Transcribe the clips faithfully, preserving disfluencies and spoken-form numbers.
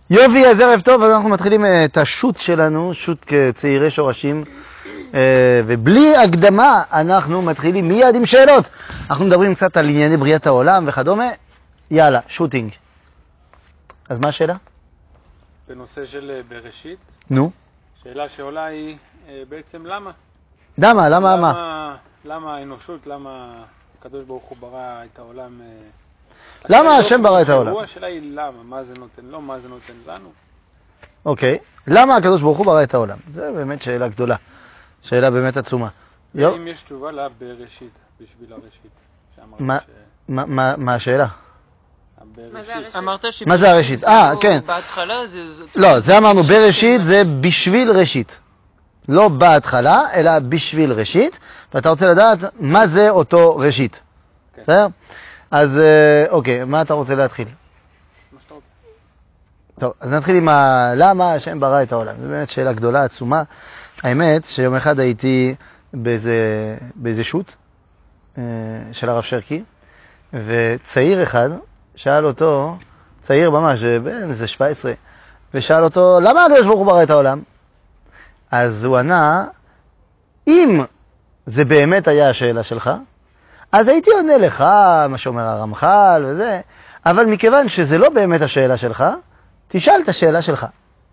יופי, אז ערב טוב, אז אנחנו מתחילים את השוט שלנו, שוט כצעירי שורשים, ובלי הקדמה אנחנו מתחילים מיד עם שאלות. אנחנו מדברים קצת על ענייני בריאת העולם וכדומה. יאללה, שוטינג. אז מה השאלה? בנושא של בראשית. נו. שאלה שעולה היא בעצם למה? למה? למה? למה, מה? למה האנושות, למה הקדוש ברוך הוא ברא את העולם? למה השם ברא את העולם? השאלה היא למה, מה זה נותן לו, מה זה נותן לנו? אוקיי, למה הקדוש ברוך הוא ברא את העולם? זו באמת שאלה גדולה, שאלה באמת עצומה. אם יש תשובה לה בראשית, בשביל הראשית. מה השאלה? אמרת מה זה הראשית? אה, כן. בהתחלה זה... לא, זה אמרנו בראשית, זה בשביל ראשית. לא בהתחלה, אלא בשביל ראשית, ואתה רוצה לדעת מה זה אותו ראשית. בסדר? אז אוקיי, מה אתה רוצה להתחיל? מה שאתה רוצה. טוב, אז נתחיל עם ה... למה השם ברא את העולם. זו באמת שאלה גדולה, עצומה. האמת שיום אחד הייתי באיזה, באיזה שוט של הרב שרקי, וצעיר אחד שאל אותו, צעיר ממש, בן איזה שבע עשרה, ושאל אותו, למה הקדוש ברוך הוא ברא את העולם? אז הוא ענה, אם זה באמת היה השאלה שלך, אז הייתי עונה לך, מה שאומר הרמח"ל וזה, אבל מכיוון שזה לא באמת השאלה שלך, תשאל את השאלה שלך.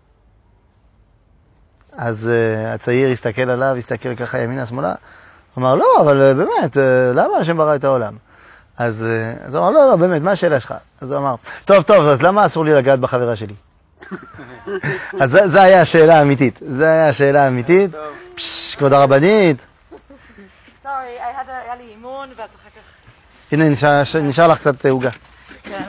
אז uh, הצעיר הסתכל עליו, הסתכל ככה ימינה שמאלה, אמר, לא, אבל באמת, uh, למה השם ברא את העולם? אז, uh, אז הוא אמר, לא, לא, באמת, מה השאלה שלך? אז הוא אמר, טוב, טוב, אז למה אסור לי לגעת בחברה שלי? אז זה, זה היה השאלה האמיתית, זה היה השאלה האמיתית. פשש, כבוד הרבנית. סורי, היה לי אימון, ואז אחר כך... הנה, נשאר לך קצת עוגה. כן.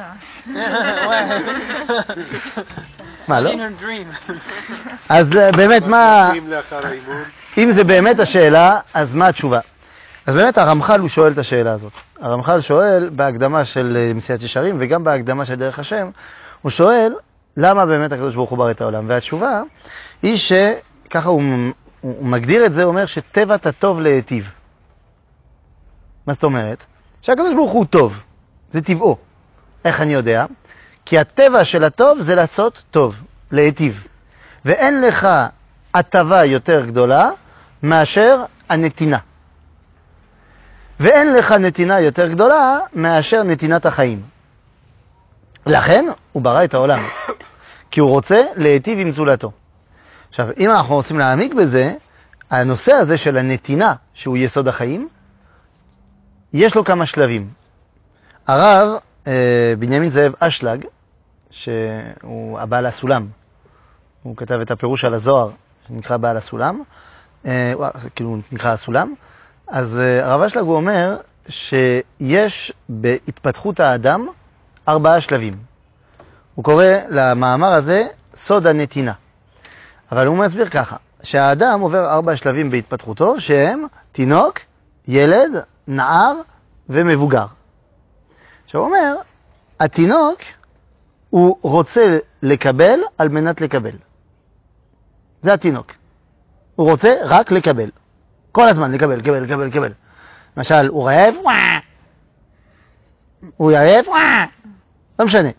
מה, לא? אז באמת, מה... אם זה באמת השאלה, אז מה התשובה? אז באמת הרמח"ל הוא שואל את השאלה הזאת. הרמח"ל שואל בהקדמה של מסילת ישרים, וגם בהקדמה של דרך השם, הוא שואל למה באמת הקדוש ברוך הוא ברא את העולם. והתשובה היא שככה הוא, הוא מגדיר את זה, הוא אומר שטבע הטוב להיטיב. מה זאת אומרת? שהקדוש ברוך הוא טוב, זה טבעו. איך אני יודע? כי הטבע של הטוב זה לעשות טוב, להיטיב. ואין לך הטבה יותר גדולה מאשר הנתינה. ואין לך נתינה יותר גדולה מאשר נתינת החיים. לכן הוא ברא את העולם, כי הוא רוצה להיטיב עם זולתו. עכשיו, אם אנחנו רוצים להעמיק בזה, הנושא הזה של הנתינה, שהוא יסוד החיים, יש לו כמה שלבים. הרב אה, בנימין זאב אשלג, שהוא הבעל הסולם, הוא כתב את הפירוש על הזוהר, שנקרא בעל הסולם, אה, כאילו נקרא הסולם, אז אה, הרב אשלג הוא אומר שיש בהתפתחות האדם ארבעה שלבים. הוא קורא למאמר הזה סוד הנתינה. אבל הוא מסביר ככה, שהאדם עובר ארבעה שלבים בהתפתחותו, שהם תינוק, ילד, נער ומבוגר. עכשיו הוא אומר, התינוק הוא רוצה לקבל על מנת לקבל. זה התינוק. הוא רוצה רק לקבל. כל הזמן לקבל, לקבל, לקבל, לקבל. למשל, הוא רעב, וואה. הוא יעף, וואה. לא משנה.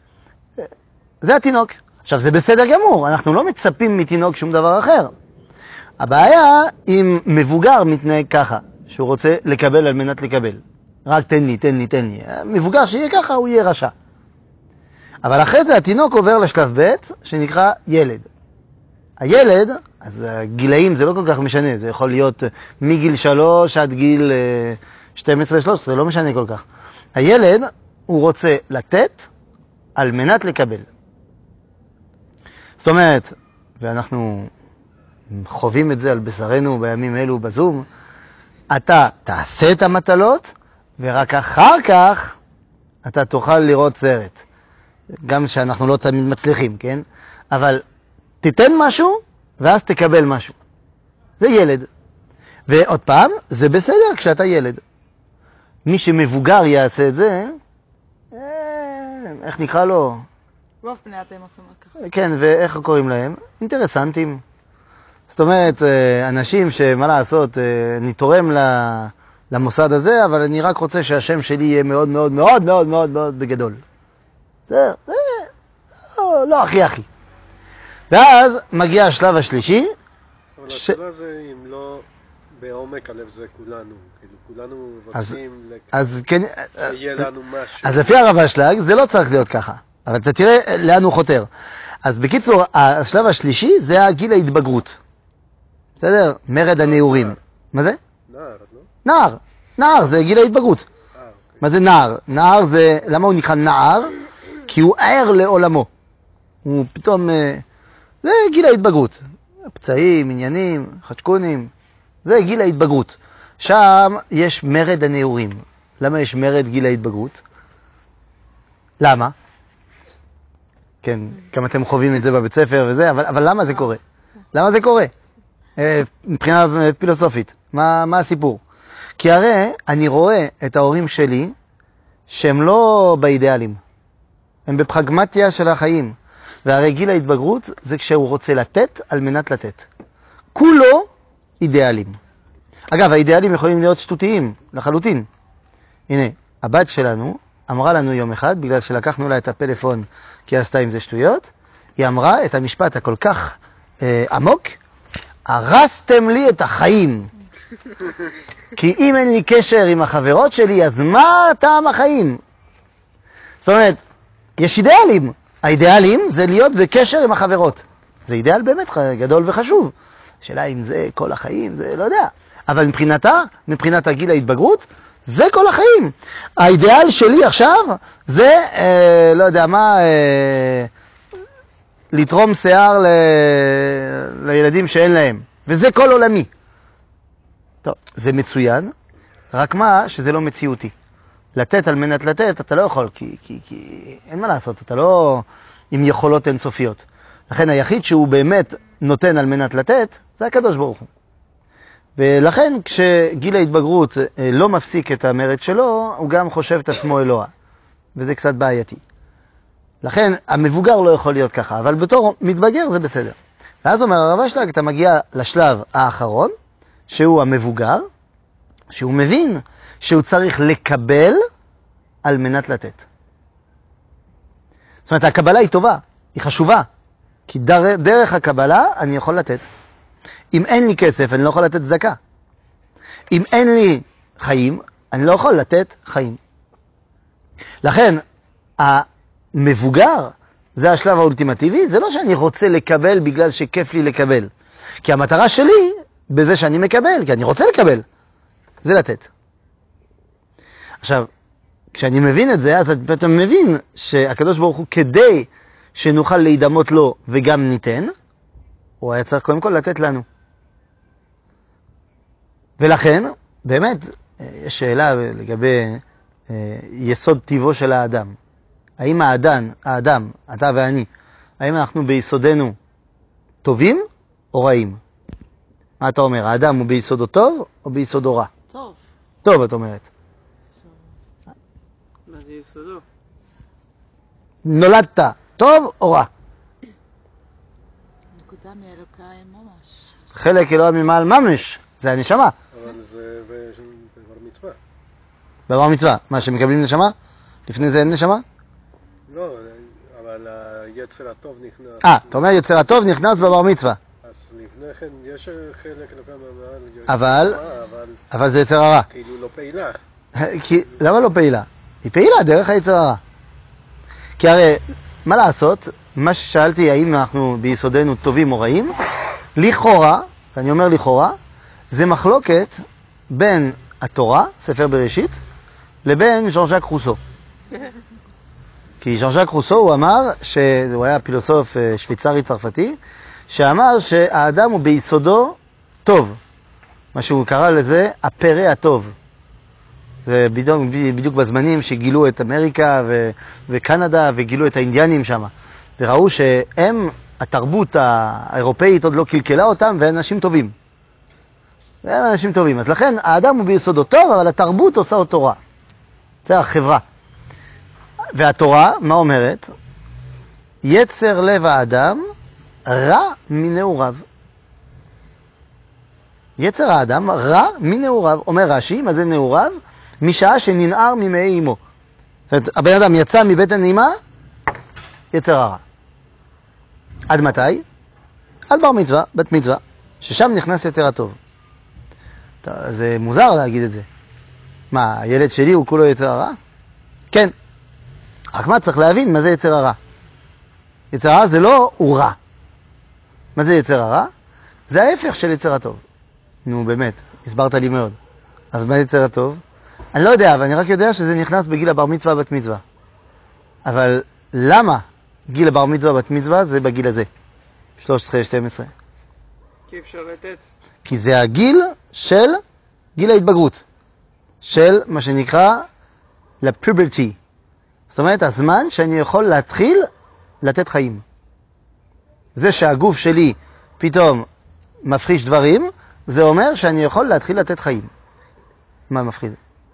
זה התינוק. עכשיו, זה בסדר גמור, אנחנו לא מצפים מתינוק שום דבר אחר. הבעיה אם מבוגר מתנהג ככה, שהוא רוצה לקבל על מנת לקבל. רק תן לי, תן לי, תן לי. מבוגר שיהיה ככה, הוא יהיה רשע. אבל אחרי זה התינוק עובר לשלב ב' שנקרא ילד. הילד, אז הגילאים זה לא כל כך משנה, זה יכול להיות מגיל שלוש עד גיל שתים עשרה שלוש עשרה, לא משנה כל כך. הילד, הוא רוצה לתת על מנת לקבל. זאת אומרת, ואנחנו חווים את זה על בשרנו בימים אלו בזום, אתה תעשה את המטלות, ורק אחר כך אתה תוכל לראות סרט. גם שאנחנו לא תמיד מצליחים, כן? אבל תיתן משהו, ואז תקבל משהו. זה ילד. ועוד פעם, זה בסדר כשאתה ילד. מי שמבוגר יעשה את זה, איך נקרא לו? רוב בני אתם עושים ככה. כן, ואיך קוראים להם? אינטרסנטים. זאת אומרת, אנשים שמה לעשות, אני תורם למוסד הזה, אבל אני רק רוצה שהשם שלי יהיה מאוד מאוד מאוד מאוד מאוד מאוד בגדול. זה, זה, לא, לא הכי הכי. ואז מגיע השלב השלישי. אבל ש... השאלה זה אם לא בעומק הלב זה כולנו, כאילו כולנו רוצים אז, אז כן, שיהיה לנו משהו. אז לפי הרב אשלג זה לא צריך להיות ככה, אבל אתה תראה לאן הוא חותר. אז בקיצור, השלב השלישי זה הגיל ההתבגרות. בסדר? מרד הנעורים. מה זה? נער, לא? נער. נער זה גיל ההתבגרות. מה זה נער? נער זה, למה הוא נקרא נער? כי הוא ער לעולמו. הוא פתאום, זה גיל ההתבגרות. פצעים, עניינים, חשקונים, זה גיל ההתבגרות. שם יש מרד הנעורים. למה יש מרד גיל ההתבגרות? למה? כן, גם אתם חווים את זה בבית ספר וזה, אבל, אבל למה זה קורה? למה זה קורה? מבחינה פילוסופית, מה, מה הסיפור? כי הרי אני רואה את ההורים שלי שהם לא באידיאלים, הם בפרגמטיה של החיים. והרי גיל ההתבגרות זה כשהוא רוצה לתת על מנת לתת. כולו אידיאלים. אגב, האידיאלים יכולים להיות שטותיים, לחלוטין. הנה, הבת שלנו אמרה לנו יום אחד, בגלל שלקחנו לה את הפלאפון כי עשתה עם זה שטויות, היא אמרה את המשפט הכל כך אה, עמוק, הרסתם לי את החיים. כי אם אין לי קשר עם החברות שלי, אז מה טעם החיים? זאת אומרת, יש אידיאלים. האידיאלים זה להיות בקשר עם החברות. זה אידיאל באמת גדול וחשוב. השאלה אם זה כל החיים, זה לא יודע. אבל מבחינתה, מבחינת הגיל ההתבגרות, זה כל החיים. האידיאל שלי עכשיו זה, אה, לא יודע מה, אה, לתרום שיער ל... לילדים שאין להם. וזה כל עולמי. טוב, זה מצוין, רק מה שזה לא מציאותי. לתת על מנת לתת, אתה לא יכול, כי, כי, כי אין מה לעשות, אתה לא עם יכולות אינסופיות. לכן היחיד שהוא באמת נותן על מנת לתת, זה הקדוש ברוך הוא. ולכן כשגיל ההתבגרות לא מפסיק את המרד שלו, הוא גם חושב את עצמו אלוה. וזה קצת בעייתי. לכן המבוגר לא יכול להיות ככה, אבל בתור מתבגר זה בסדר. ואז אומר הרב אשלג, אתה מגיע לשלב האחרון, שהוא המבוגר, שהוא מבין שהוא צריך לקבל על מנת לתת. זאת אומרת, הקבלה היא טובה, היא חשובה, כי דר, דרך הקבלה אני יכול לתת. אם אין לי כסף, אני לא יכול לתת צדקה. אם אין לי חיים, אני לא יכול לתת חיים. לכן, המבוגר, זה השלב האולטימטיבי, זה לא שאני רוצה לקבל בגלל שכיף לי לקבל. כי המטרה שלי, בזה שאני מקבל, כי אני רוצה לקבל, זה לתת. עכשיו, כשאני מבין את זה, אז אתה מבין שהקדוש ברוך הוא, כדי שנוכל להידמות לו וגם ניתן, הוא היה צריך קודם כל לתת לנו. ולכן, באמת, יש שאלה לגבי אה, יסוד טבעו של האדם. האם האדם, האדם, אתה ואני, האם אנחנו ביסודנו טובים או רעים? מה אתה אומר? האדם הוא ביסודו טוב או ביסודו רע? טוב. טוב, את אומרת. מה זה יסודו? נולדת טוב או רע? נקודה מאלוקיים ממש. חלק אלוה ממעל ממש, זה הנשמה. אבל זה בבר מצווה. בבר מצווה. מה, שמקבלים נשמה? לפני זה אין נשמה? לא, אבל היצר הטוב נכנס. אה, אתה אומר יצר הטוב נכנס בבר מצווה. אז לפני כן יש חלק לכמה מעל. אבל, אבל אבל זה יצר הרע. כאילו לא פעילה. כי, למה לא פעילה? היא פעילה דרך היצר הרע. כי הרי, מה לעשות? מה ששאלתי, האם אנחנו ביסודנו טובים או רעים, לכאורה, ואני אומר לכאורה, זה מחלוקת בין התורה, ספר בראשית, לבין ז'אן ז'אק רוסו. כי ז'אן ז'אק רוסו הוא אמר, שהוא היה פילוסוף שוויצרי צרפתי, שאמר שהאדם הוא ביסודו טוב. מה שהוא קרא לזה, הפרא הטוב. זה בדיוק, בדיוק בזמנים שגילו את אמריקה ו, וקנדה וגילו את האינדיאנים שם. וראו שהם, התרבות האירופאית עוד לא קלקלה אותם, והם אנשים טובים. והם אנשים טובים. אז לכן האדם הוא ביסודו טוב, אבל התרבות עושה אותו רע. זה החברה. והתורה, מה אומרת? יצר לב האדם רע מנעוריו. יצר האדם רע מנעוריו. אומר רש"י, מה זה נעוריו? משעה שננער ממעי אמו. זאת אומרת, הבן אדם יצא מבטן אימה, יצר הרע. עד מתי? עד בר מצווה, בת מצווה, ששם נכנס יצר הטוב. זה מוזר להגיד את זה. מה, הילד שלי הוא כולו יצר הרע? כן. רק מה, צריך להבין מה זה יצר הרע. יצר הרע זה לא הוא רע. מה זה יצר הרע? זה ההפך של יצר הטוב. נו, באמת, הסברת לי מאוד. אז מה יצר הטוב? אני לא יודע, אבל אני רק יודע שזה נכנס בגיל הבר מצווה בת מצווה. אבל למה גיל הבר מצווה בת מצווה זה בגיל הזה? שלוש עשרה שתים עשרה. כי אפשר לתת. כי זה הגיל של גיל ההתבגרות. של מה שנקרא לפוברטי. זאת אומרת, הזמן שאני יכול להתחיל לתת חיים. זה שהגוף שלי פתאום מפחיש דברים, זה אומר שאני יכול להתחיל לתת חיים. מה מפחיד?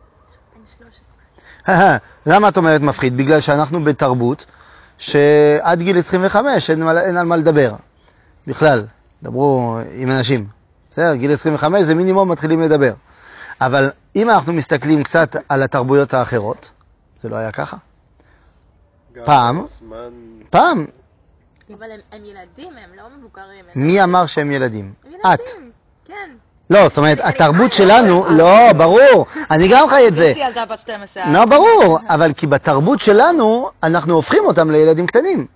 למה את אומרת מפחיד? בגלל שאנחנו בתרבות שעד גיל עשרים וחמש אין, אין על מה לדבר. בכלל, דברו עם אנשים. בסדר, גיל עשרים וחמש זה מינימום מתחילים לדבר. אבל אם אנחנו מסתכלים קצת על התרבויות האחרות, זה לא היה ככה. פעם, פעם. אבל הם, הם ילדים, הם לא מבוגרים. מי אמר שהם ילדים? הם את. ילדים, כן. לא, זאת אומרת, התרבות שלנו, לא, ברור, אני גם חי את זה. יש לי ילדה בת שתים עשרה. לא, ברור, אבל כי בתרבות שלנו, אנחנו הופכים אותם לילדים קטנים.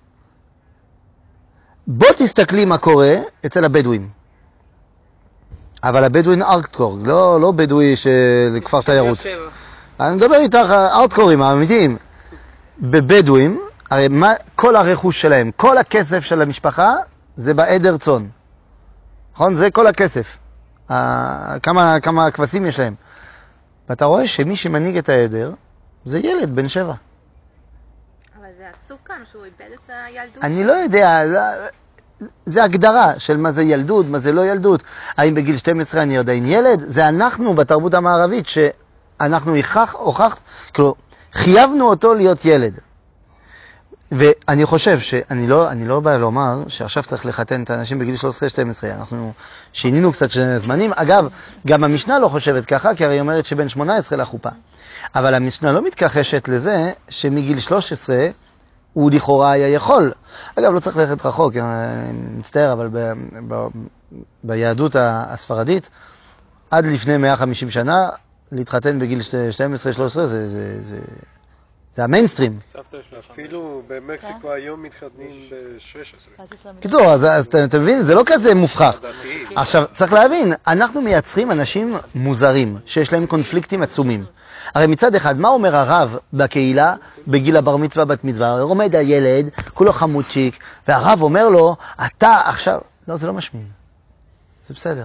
בוא תסתכלי מה קורה אצל הבדואים. אבל הבדואים ארטקור, לא, לא בדואי של כפר תיירות. אני מדבר איתך ארטקורים האמיתיים. בבדואים, הרי מה, כל הרכוש שלהם, כל הכסף של המשפחה, זה בעדר צאן. נכון? זה כל הכסף. ה- כמה, כמה כבשים יש להם. ואתה רואה שמי שמנהיג את העדר, זה ילד בן שבע. אבל זה עצוב כאן שהוא איבד את הילדות. אני לא יודע, זה הגדרה של מה זה ילדות, מה זה לא ילדות. האם בגיל שתים עשרה אני עדיין ילד? זה אנחנו בתרבות המערבית שאנחנו הוכח, הוכח, כאילו, חייבנו אותו להיות ילד. ואני חושב שאני לא, אני לא בא לומר שעכשיו צריך לחתן את האנשים בגיל שלוש עשרה שתים עשרה. אנחנו שינינו קצת זמנים. אגב, גם המשנה לא חושבת ככה, כי הרי היא אומרת שבין שמונה עשרה לחופה. אבל המשנה לא מתכחשת לזה שמגיל שלוש עשרה הוא לכאורה היה יכול. אגב, לא צריך ללכת רחוק, אני מצטער, אבל ב, ב, ביהדות הספרדית, עד לפני מאה וחמישים שנה, להתחתן בגיל שתים עשרה שלוש עשרה זה, זה, זה, זה המיינסטרים. אפילו במקסיקו היום מתחתנים ב-שש עשרה. קיצור, אז, אז אתה, אתה מבין, זה לא כזה מופרך. עכשיו, צריך להבין, אנחנו מייצרים אנשים מוזרים, שיש להם קונפליקטים עצומים. הרי מצד אחד, מה אומר הרב בקהילה בגיל הבר מצווה בת מצווה? הרי עומד הילד, כולו חמודשיק, והרב אומר לו, אתה עכשיו... לא, זה לא משמין. זה בסדר.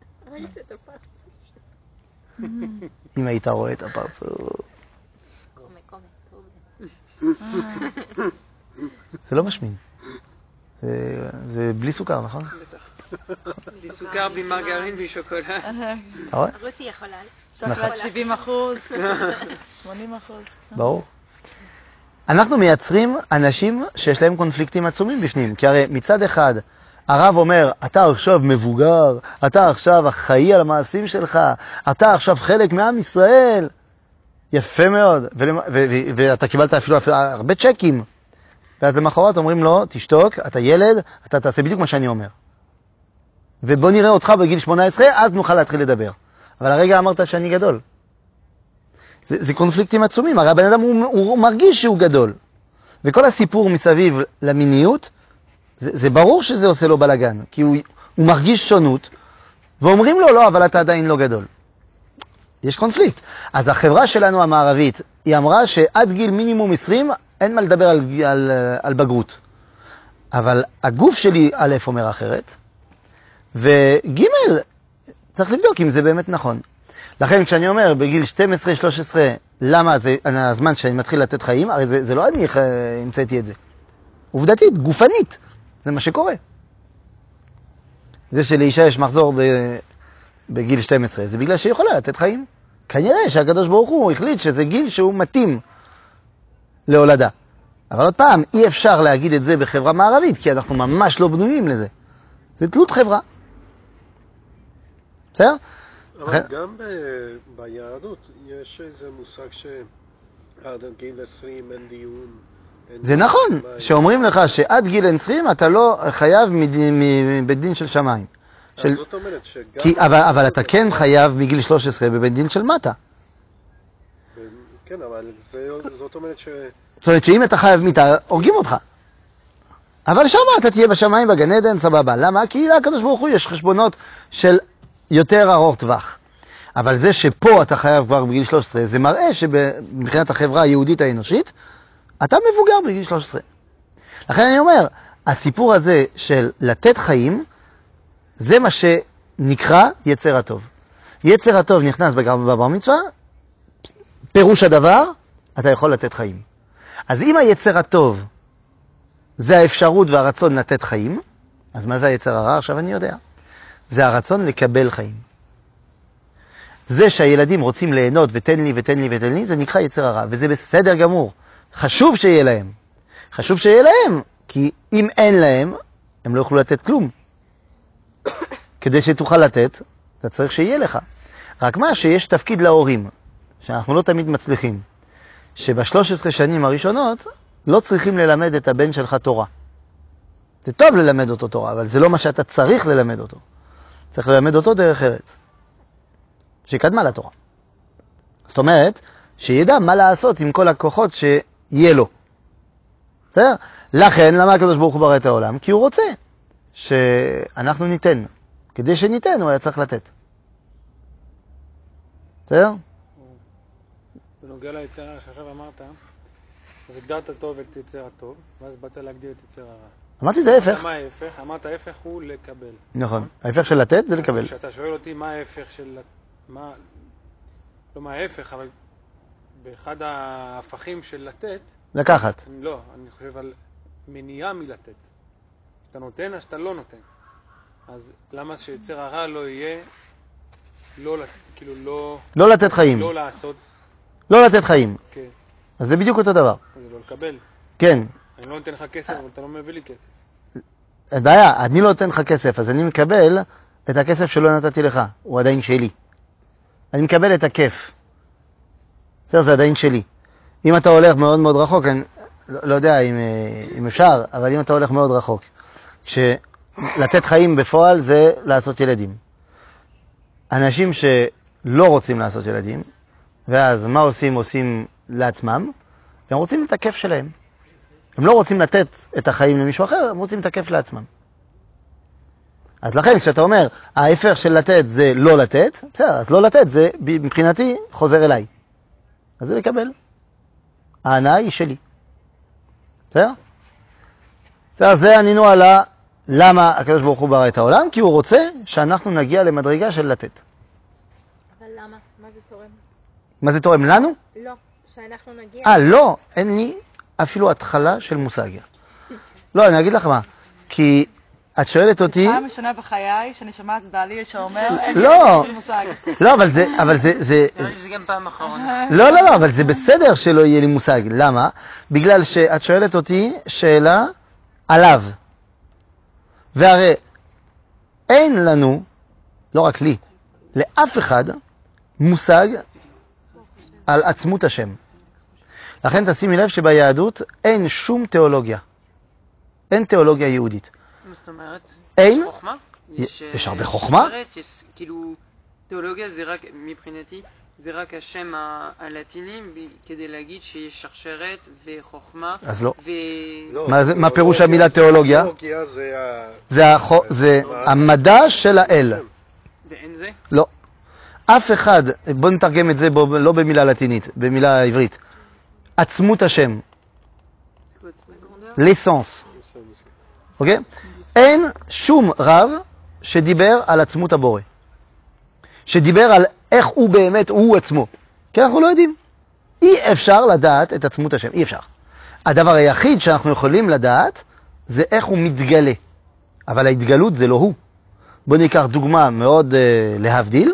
אם היית רואה את הפרצוף. זה לא משמין. זה, זה בלי סוכר, נכון? בלי סוכר, בלי מרגרין, בלי שוקולד. אתה רואה? רותי יכולה. שוקולד שבעים אחוז, שמונים אחוז. ברור. אנחנו מייצרים אנשים שיש להם קונפליקטים עצומים בפנים, כי הרי מצד אחד הרב אומר, אתה עכשיו מבוגר, אתה עכשיו אחראי על המעשים שלך, אתה עכשיו חלק מעם ישראל. יפה מאוד, ולמה, ו- ו- ואתה קיבלת אפילו, אפילו הרבה צ'קים. ואז למחרת אומרים לו, תשתוק, אתה ילד, אתה תעשה בדיוק מה שאני אומר. ובוא נראה אותך בגיל שמונה עשרה, אז נוכל להתחיל לדבר. אבל הרגע אמרת שאני גדול. זה, זה קונפליקטים עצומים, הרי הבן אדם הוא, הוא, הוא מרגיש שהוא גדול. וכל הסיפור מסביב למיניות, זה, זה ברור שזה עושה לו בלגן, כי הוא, הוא מרגיש שונות, ואומרים לו, לא, אבל אתה עדיין לא גדול. יש קונפליקט. אז החברה שלנו המערבית, היא אמרה שעד גיל מינימום עשרים, אין מה לדבר על, על, על בגרות. אבל הגוף שלי, א', אומר אחרת, וג', צריך לבדוק אם זה באמת נכון. לכן כשאני אומר בגיל שתים עשרה שלוש עשרה, למה זה הזמן שאני מתחיל לתת חיים, הרי זה, זה לא אני המצאתי את זה. עובדתית, גופנית, זה מה שקורה. זה שלאישה יש מחזור ב, בגיל שתים עשרה, זה בגלל שהיא יכולה לתת חיים. כנראה שהקדוש ברוך הוא החליט שזה גיל שהוא מתאים להולדה. אבל עוד פעם, אי אפשר להגיד את זה בחברה מערבית, כי אנחנו ממש לא בנויים לזה. זה תלות חברה. בסדר? אבל גם ב- ביהדות יש איזה מושג שעד גיל עשרים אין דיון זה נכון, שאומרים לך שעד גיל עשרים אתה לא חייב מבית דין של שמיים. של... זאת אומרת שגם... כי, אבל, אבל אתה כן חייב מגיל שלוש עשרה בבית דין של מטה. כן, אבל זה, זאת אומרת ש... זאת אומרת שאם אתה חייב מיתה, הורגים אותך. אבל שמה אתה תהיה בשמיים בגן עדן, סבבה. למה? כי לקדוש ברוך הוא יש חשבונות של יותר ארוך טווח. אבל זה שפה אתה חייב כבר בגיל שלוש עשרה, זה מראה שמבחינת החברה היהודית האנושית, אתה מבוגר בגיל שלוש עשרה. לכן אני אומר, הסיפור הזה של לתת חיים, זה מה שנקרא יצר הטוב. יצר הטוב נכנס בבר מצווה, פירוש הדבר, אתה יכול לתת חיים. אז אם היצר הטוב זה האפשרות והרצון לתת חיים, אז מה זה היצר הרע? עכשיו אני יודע. זה הרצון לקבל חיים. זה שהילדים רוצים ליהנות ותן לי ותן לי ותן לי, זה נקרא יצר הרע, וזה בסדר גמור. חשוב שיהיה להם. חשוב שיהיה להם, כי אם אין להם, הם לא יוכלו לתת כלום. כדי שתוכל לתת, אתה צריך שיהיה לך. רק מה, שיש תפקיד להורים, שאנחנו לא תמיד מצליחים, שבשלוש עשרה שנים הראשונות לא צריכים ללמד את הבן שלך תורה. זה טוב ללמד אותו תורה, אבל זה לא מה שאתה צריך ללמד אותו. צריך ללמד אותו דרך ארץ, שקדמה לתורה. זאת אומרת, שידע מה לעשות עם כל הכוחות שיהיה לו. בסדר? לכן, למה הקדוש ברוך הוא ברא את העולם? כי הוא רוצה שאנחנו ניתן. כדי שניתן, הוא היה צריך לתת. בסדר? בנוגע ליצר הרע שעכשיו אמרת, אז הגדרת טוב את יצר הטוב, ואז באת להגדיר את יצר הרע. אמרתי זה ההפך. מה ההפך? אמרת ההפך הוא לקבל. נכון. ההפך של לתת זה לקבל. כשאתה שואל אותי מה ההפך של... מה... לא מה ההפך, אבל באחד ההפכים של לתת... לקחת. לא, אני חושב על מניעה מלתת. אתה נותן, אז אתה לא נותן. אז למה שיצר הרע לא יהיה... לא, כאילו לא... לא לתת חיים. לא לעשות... לא לתת חיים. כן. אז זה בדיוק אותו דבר. זה לא לקבל. כן. אני לא נותן לך כסף, אבל אתה לא מביא לי כסף. אין בעיה, אני לא נותן לך כסף, אז אני מקבל את הכסף שלא נתתי לך. הוא עדיין שלי. אני מקבל את הכיף. בסדר, זה עדיין שלי. אם אתה הולך מאוד מאוד רחוק, אני לא, לא יודע אם, אם אפשר, אבל אם אתה הולך מאוד רחוק, שלתת חיים בפועל זה לעשות ילדים. אנשים שלא רוצים לעשות ילדים, ואז מה עושים? עושים לעצמם, הם רוצים את הכיף שלהם. הם לא רוצים לתת את החיים למישהו אחר, הם רוצים את הכיף לעצמם. אז לכן, כשאתה אומר, ההפך של לתת זה לא לתת, בסדר, אז לא לתת זה מבחינתי חוזר אליי. אז זה לקבל. ההנאה היא שלי. בסדר? בסדר, זה ענינו על למה הקדוש ברוך הוא ברא את העולם, כי הוא רוצה שאנחנו נגיע למדרגה של לתת. אבל למה? מה זה תורם? מה זה תורם לנו? לא, שאנחנו נגיע... אה, לא, אין לי אפילו התחלה של מושג. לא, אני אגיד לך מה, כי את שואלת אותי... פעם ראשונה בחיי שאני שומעת בעלי שאומר, אין לא, לי מושג. לא, אבל זה, אבל זה, זה... זה גם פעם אחרונה. לא, לא, לא, אבל זה בסדר שלא יהיה לי מושג. למה? בגלל שאת שואלת אותי שאלה עליו. והרי אין לנו, לא רק לי, לאף אחד מושג על עצמות השם. לכן תשימי לב שביהדות אין שום תיאולוגיה. אין תיאולוגיה יהודית. מה זאת אומרת? אין? חוכמה? יש, יש הרבה חוכמה? יש, כאילו, תיאולוגיה זה רק, מבחינתי, זה רק השם הלטיני כדי להגיד שיש שרשרת וחוכמה. אז לא. ו... לא, מה, זה, מה פירוש המילה תיאולוגיה? תיאולוגיה זה ה... זה, החו, זה המדע של האל. ואין זה? לא. אף אחד, בוא נתרגם את זה בו, לא במילה לטינית, במילה עברית. עצמות השם. לסנס. אוקיי? אין שום רב שדיבר על עצמות הבורא. שדיבר על איך הוא באמת, הוא עצמו. כי אנחנו לא יודעים. אי אפשר לדעת את עצמות השם, אי אפשר. הדבר היחיד שאנחנו יכולים לדעת זה איך הוא מתגלה. אבל ההתגלות זה לא הוא. בוא ניקח דוגמה מאוד uh, להבדיל.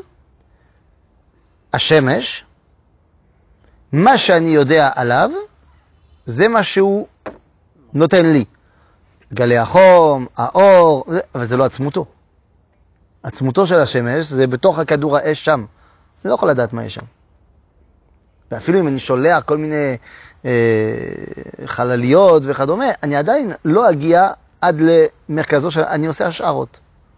השמש, מה שאני יודע עליו, זה מה שהוא נותן לי. גלי החום, האור, אבל זה לא עצמותו. עצמותו של השמש זה בתוך הכדור האש שם. אני לא יכול לדעת מה יש שם. ואפילו אם אני שולח כל מיני חלליות וכדומה, אני עדיין לא אגיע עד למרכזו של... אני עושה השערות.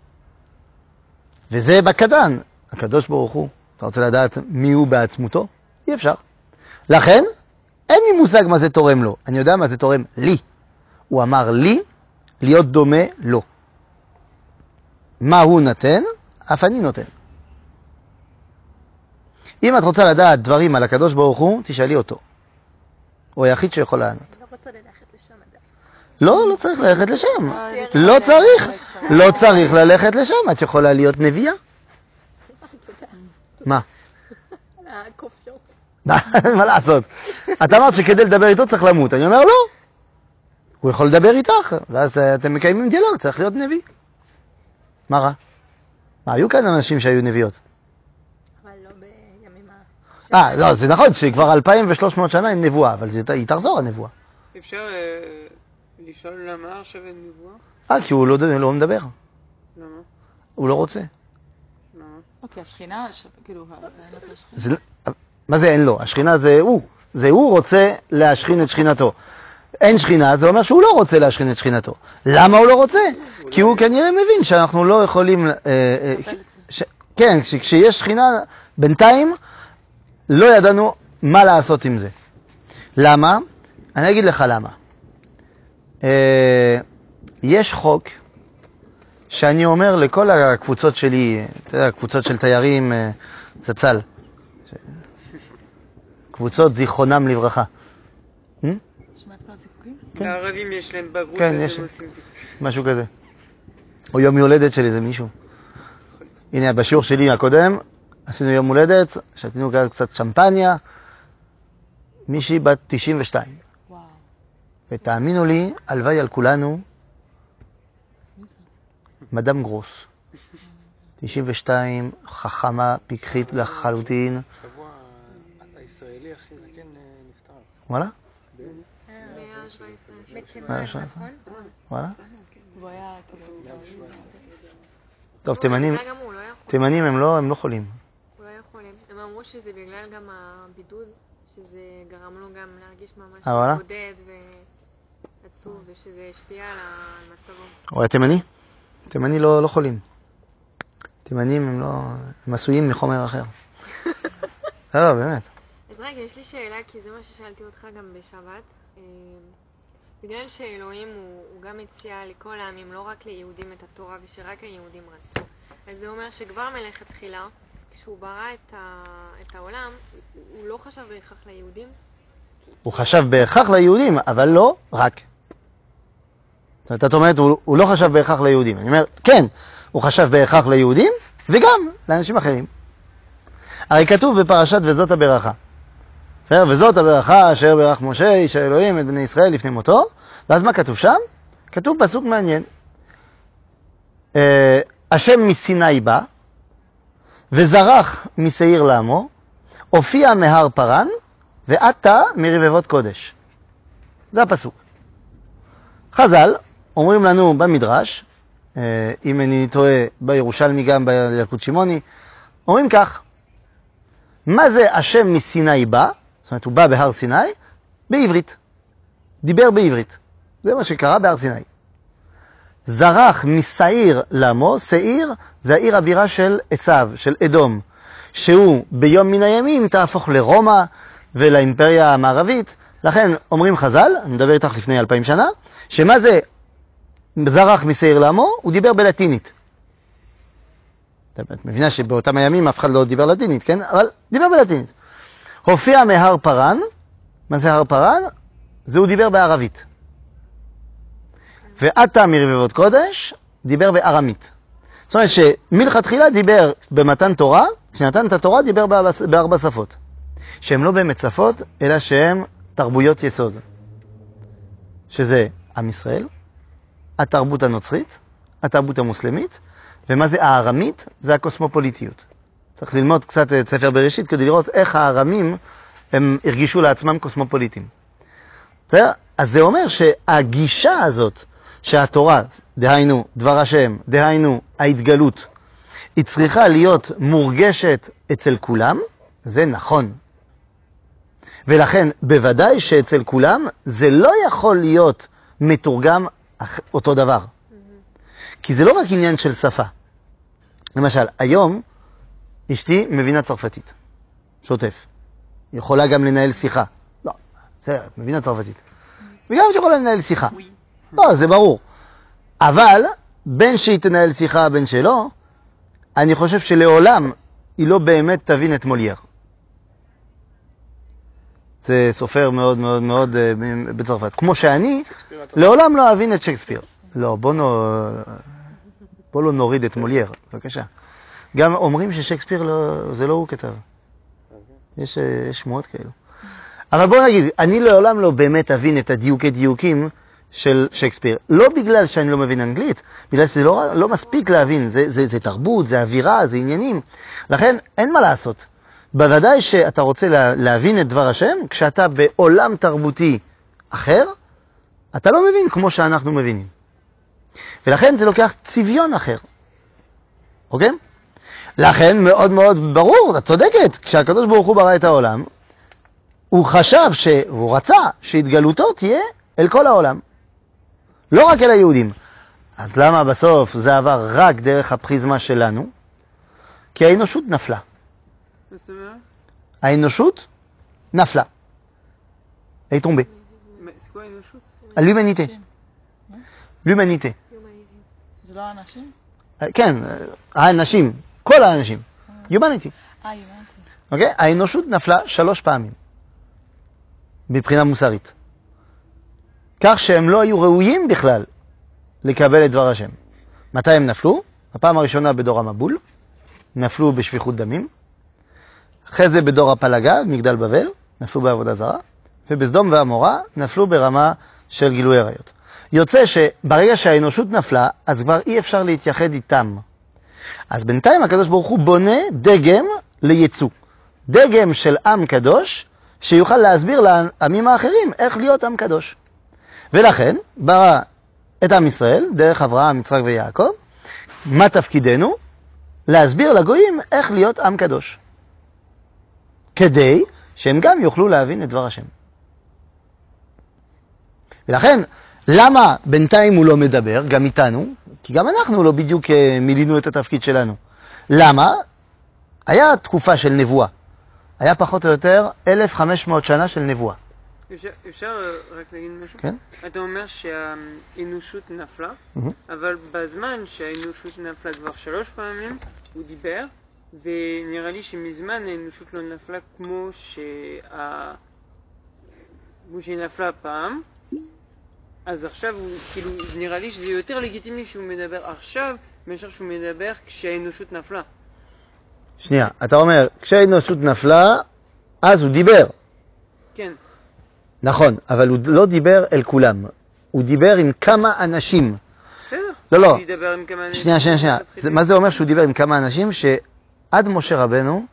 וזה בקטן. הקדוש ברוך הוא, אתה רוצה לדעת מי הוא בעצמותו? אי אפשר. לכן, אין לי מושג מה זה תורם לו. אני יודע מה זה תורם לי. הוא אמר לי להיות דומה לו. מה הוא נותן? אף אני נותן. אם את רוצה לדעת דברים על הקדוש ברוך הוא, תשאלי אותו. הוא היחיד שיכול לענות. לא רוצה ללכת לשם. לא, לא צריך ללכת לשם. לא צריך. לא צריך ללכת לשם. את יכולה להיות נביאה. מה? מה לעשות? את אמרת שכדי לדבר איתו צריך למות. אני אומר לא. הוא יכול לדבר איתך, ואז אתם מקיימים דיאלוג, צריך להיות נביא. מה רע? מה, היו כאן אנשים שהיו נביאות? אבל לא בימים ה... אה, לא, זה נכון, שכבר אלפיים ושלוש מאות שנה אין נבואה, אבל היא תחזור הנבואה. אפשר אה, לשאול למה עכשיו אין נבואה? אה, כי הוא לא, לא מדבר. למה? הוא לא רוצה. למה? אוקיי, השכינה, ש- כאילו, ה- לא צריך שכינה. זה, מה זה אין לו? השכינה זה הוא. זה הוא רוצה להשכין את שכינתו. אין שכינה, זה אומר שהוא לא רוצה להשכין את שכינתו. למה הוא לא רוצה? כי הוא כנראה מבין שאנחנו לא יכולים... אה, אה, ש, כן, כשיש שכינה, בינתיים לא ידענו מה לעשות עם זה. למה? אני אגיד לך למה. אה, יש חוק שאני אומר לכל הקבוצות שלי, אתה יודע, קבוצות של תיירים, אה, זצ"ל, קבוצות זיכרונם לברכה. שמעת כבר זיווגים? לערבים יש להם בגרות, כן, אז יש. הם עושים פיצוי. משהו כזה. או יום הולדת של איזה מישהו. הנה, בשיעור שלי הקודם, עשינו יום הולדת, שתינו קצת שמפניה, מישהי בת תשעים ושתיים. וואו. ותאמינו לי, הלוואי על כולנו, מדאם גרוס. תשעים ושתיים, חכמה, פיקחית לחלוטין. שבוע הישראלי הכי זקן נפטר. וואלה? בתימן, נכון? וואלה? והוא היה כאילו... טוב, תימנים, זה גם הוא לא יכול, תימנים הם לא, הם לא חולים. הוא לא יכול. הם אמרו שזה בגלל גם הבידוד, שזה גרם לו גם להרגיש ממש אה, וואלה? בודד ועצוב, ושזה השפיע על מצבו. הוא היה תימני? תימני לא, לא חולים. תימנים הם לא, הם עשויים מחומר אחר. לא, לא, באמת. אז רגע, יש לי שאלה, כי זה מה ששאלתי אותך גם בשבת. אה, בגלל שאלוהים הוא, הוא גם הציע לכל העמים, לא רק ליהודים את התורה, ושרק היהודים רצו. אז זה אומר שכבר מלכתחילה, כשהוא ברא את, ה, את העולם, הוא, הוא לא חשב בהכרח ליהודים. הוא חשב בהכרח ליהודים, אבל לא רק. זאת אומרת, את אומרת, הוא, הוא לא חשב בהכרח ליהודים. אני אומר, כן, הוא חשב בהכרח ליהודים, וגם לאנשים אחרים. הרי כתוב בפרשת וזאת הברכה. בסדר? וזאת הברכה אשר ברך משה, איש האלוהים, את בני ישראל לפני מותו. ואז מה כתוב שם? כתוב פסוק מעניין. אה, השם מסיני בא, וזרח משעיר לעמו, הופיע מהר פרן, ועתה מרבבות קודש. זה הפסוק. חז"ל אומרים לנו במדרש, אה, אם אני טועה בירושלמי גם בילקוט שמעוני, אומרים כך, מה זה השם מסיני בא? זאת אומרת, הוא בא בהר סיני, בעברית. דיבר בעברית. זה מה שקרה בהר סיני. זרח משעיר לעמו, שעיר זה העיר הבירה של עשיו, של אדום, שהוא ביום מן הימים תהפוך לרומא ולאימפריה המערבית. לכן אומרים חז"ל, אני מדבר איתך לפני אלפיים שנה, שמה זה זרח משעיר לעמו? הוא דיבר בלטינית. את מבינה שבאותם הימים אף אחד לא דיבר לטינית, כן? אבל דיבר בלטינית. הופיע מהר פרן, מה זה הר פרן? זה הוא דיבר בערבית. ועתה מרבבות קודש, דיבר בארמית. זאת אומרת שמלכתחילה דיבר במתן תורה, כשנתן את התורה דיבר בארבע שפות. שהן לא באמת שפות, אלא שהן תרבויות יסוד. שזה עם ישראל, התרבות הנוצרית, התרבות המוסלמית, ומה זה הארמית? זה הקוסמופוליטיות. צריך ללמוד קצת את ספר בראשית כדי לראות איך הארמים הם הרגישו לעצמם קוסמופוליטים. בסדר? אז זה אומר שהגישה הזאת שהתורה, דהיינו דבר השם, דהיינו ההתגלות, היא צריכה להיות מורגשת אצל כולם, זה נכון. ולכן, בוודאי שאצל כולם, זה לא יכול להיות מתורגם אותו דבר. כי זה לא רק עניין של שפה. למשל, היום, אשתי מבינה צרפתית. שוטף. יכולה גם לנהל שיחה. לא, בסדר, את מבינה צרפתית. וגם את יכולה לנהל שיחה. לא, זה ברור. אבל, בין שהיא תנהל שיחה, בין שלא, אני חושב שלעולם היא לא באמת תבין את מולייר. זה סופר מאוד מאוד מאוד uh, בצרפת. כמו שאני, לעולם לא אבין את שייקספיר. לא, בוא, נו, בוא לא נוריד את מולייר, בבקשה. גם אומרים ששייקספיר לא, זה לא הוא כתב. יש, יש שמועות כאלו. אבל בוא נגיד, אני לעולם לא באמת אבין את הדיוקי דיוקים של שייקספיר. לא בגלל שאני לא מבין אנגלית, בגלל שזה לא, לא מספיק להבין. זה, זה, זה תרבות, זה אווירה, זה עניינים. לכן אין מה לעשות. בוודאי שאתה רוצה לה, להבין את דבר השם, כשאתה בעולם תרבותי אחר, אתה לא מבין כמו שאנחנו מבינים. ולכן זה לוקח צביון אחר. אוקיי? לכן מאוד מאוד ברור, את צודקת, כשהקדוש ברוך הוא ברא את העולם, הוא חשב, ש... הוא רצה שהתגלותו תהיה אל כל העולם. לא רק אל היהודים. אז למה בסוף זה עבר רק דרך הפריזמה שלנו? כי האנושות נפלה. זאת אומרת? האנושות נפלה. היא טומבה. C'est quoi האנושות? l'humanité. l'humanité. זה לא אנשים? כן, האנשים, כל האנשים. humanity. אה, הבנתי. אוקיי? האנושות נפלה שלוש פעמים. מבחינה מוסרית. כך שהם לא היו ראויים בכלל לקבל את דבר השם. מתי הם נפלו? הפעם הראשונה בדור המבול, נפלו בשפיכות דמים. אחרי זה בדור הפלגה, מגדל בבל, נפלו בעבודה זרה. ובסדום ועמורה נפלו ברמה של גילוי עריות. יוצא שברגע שהאנושות נפלה, אז כבר אי אפשר להתייחד איתם. אז בינתיים הקדוש ברוך הוא בונה דגם לייצוא. דגם של עם קדוש, שיוכל להסביר לעמים האחרים איך להיות עם קדוש. ולכן, ברא את עם ישראל, דרך אברהם, יצחק ויעקב, מה תפקידנו? להסביר לגויים איך להיות עם קדוש. כדי שהם גם יוכלו להבין את דבר השם. ולכן, למה בינתיים הוא לא מדבר, גם איתנו? כי גם אנחנו לא בדיוק מילינו את התפקיד שלנו. למה? היה תקופה של נבואה. היה פחות או יותר אלף וחמש מאות שנה של נבואה. אפשר, אפשר רק להגיד משהו? כן. אתה אומר שהאנושות נפלה, אבל בזמן שהאנושות נפלה כבר שלוש פעמים, הוא דיבר, ונראה לי שמזמן האנושות לא נפלה כמו שה... כמו שהיא נפלה פעם. אז עכשיו הוא, כאילו, נראה לי שזה יותר לגיטימי שהוא מדבר עכשיו, מאשר שהוא מדבר כשהאנושות נפלה. שנייה, אתה אומר, כשהאנושות נפלה, אז הוא דיבר. כן. נכון, אבל הוא לא דיבר אל כולם. הוא דיבר עם כמה אנשים. בסדר. לא, לא. הוא ידבר עם כמה אנשים. שנייה, שנייה, שנייה. זה, מה זה אומר שהוא דיבר עם כמה אנשים? שעד משה רבנו,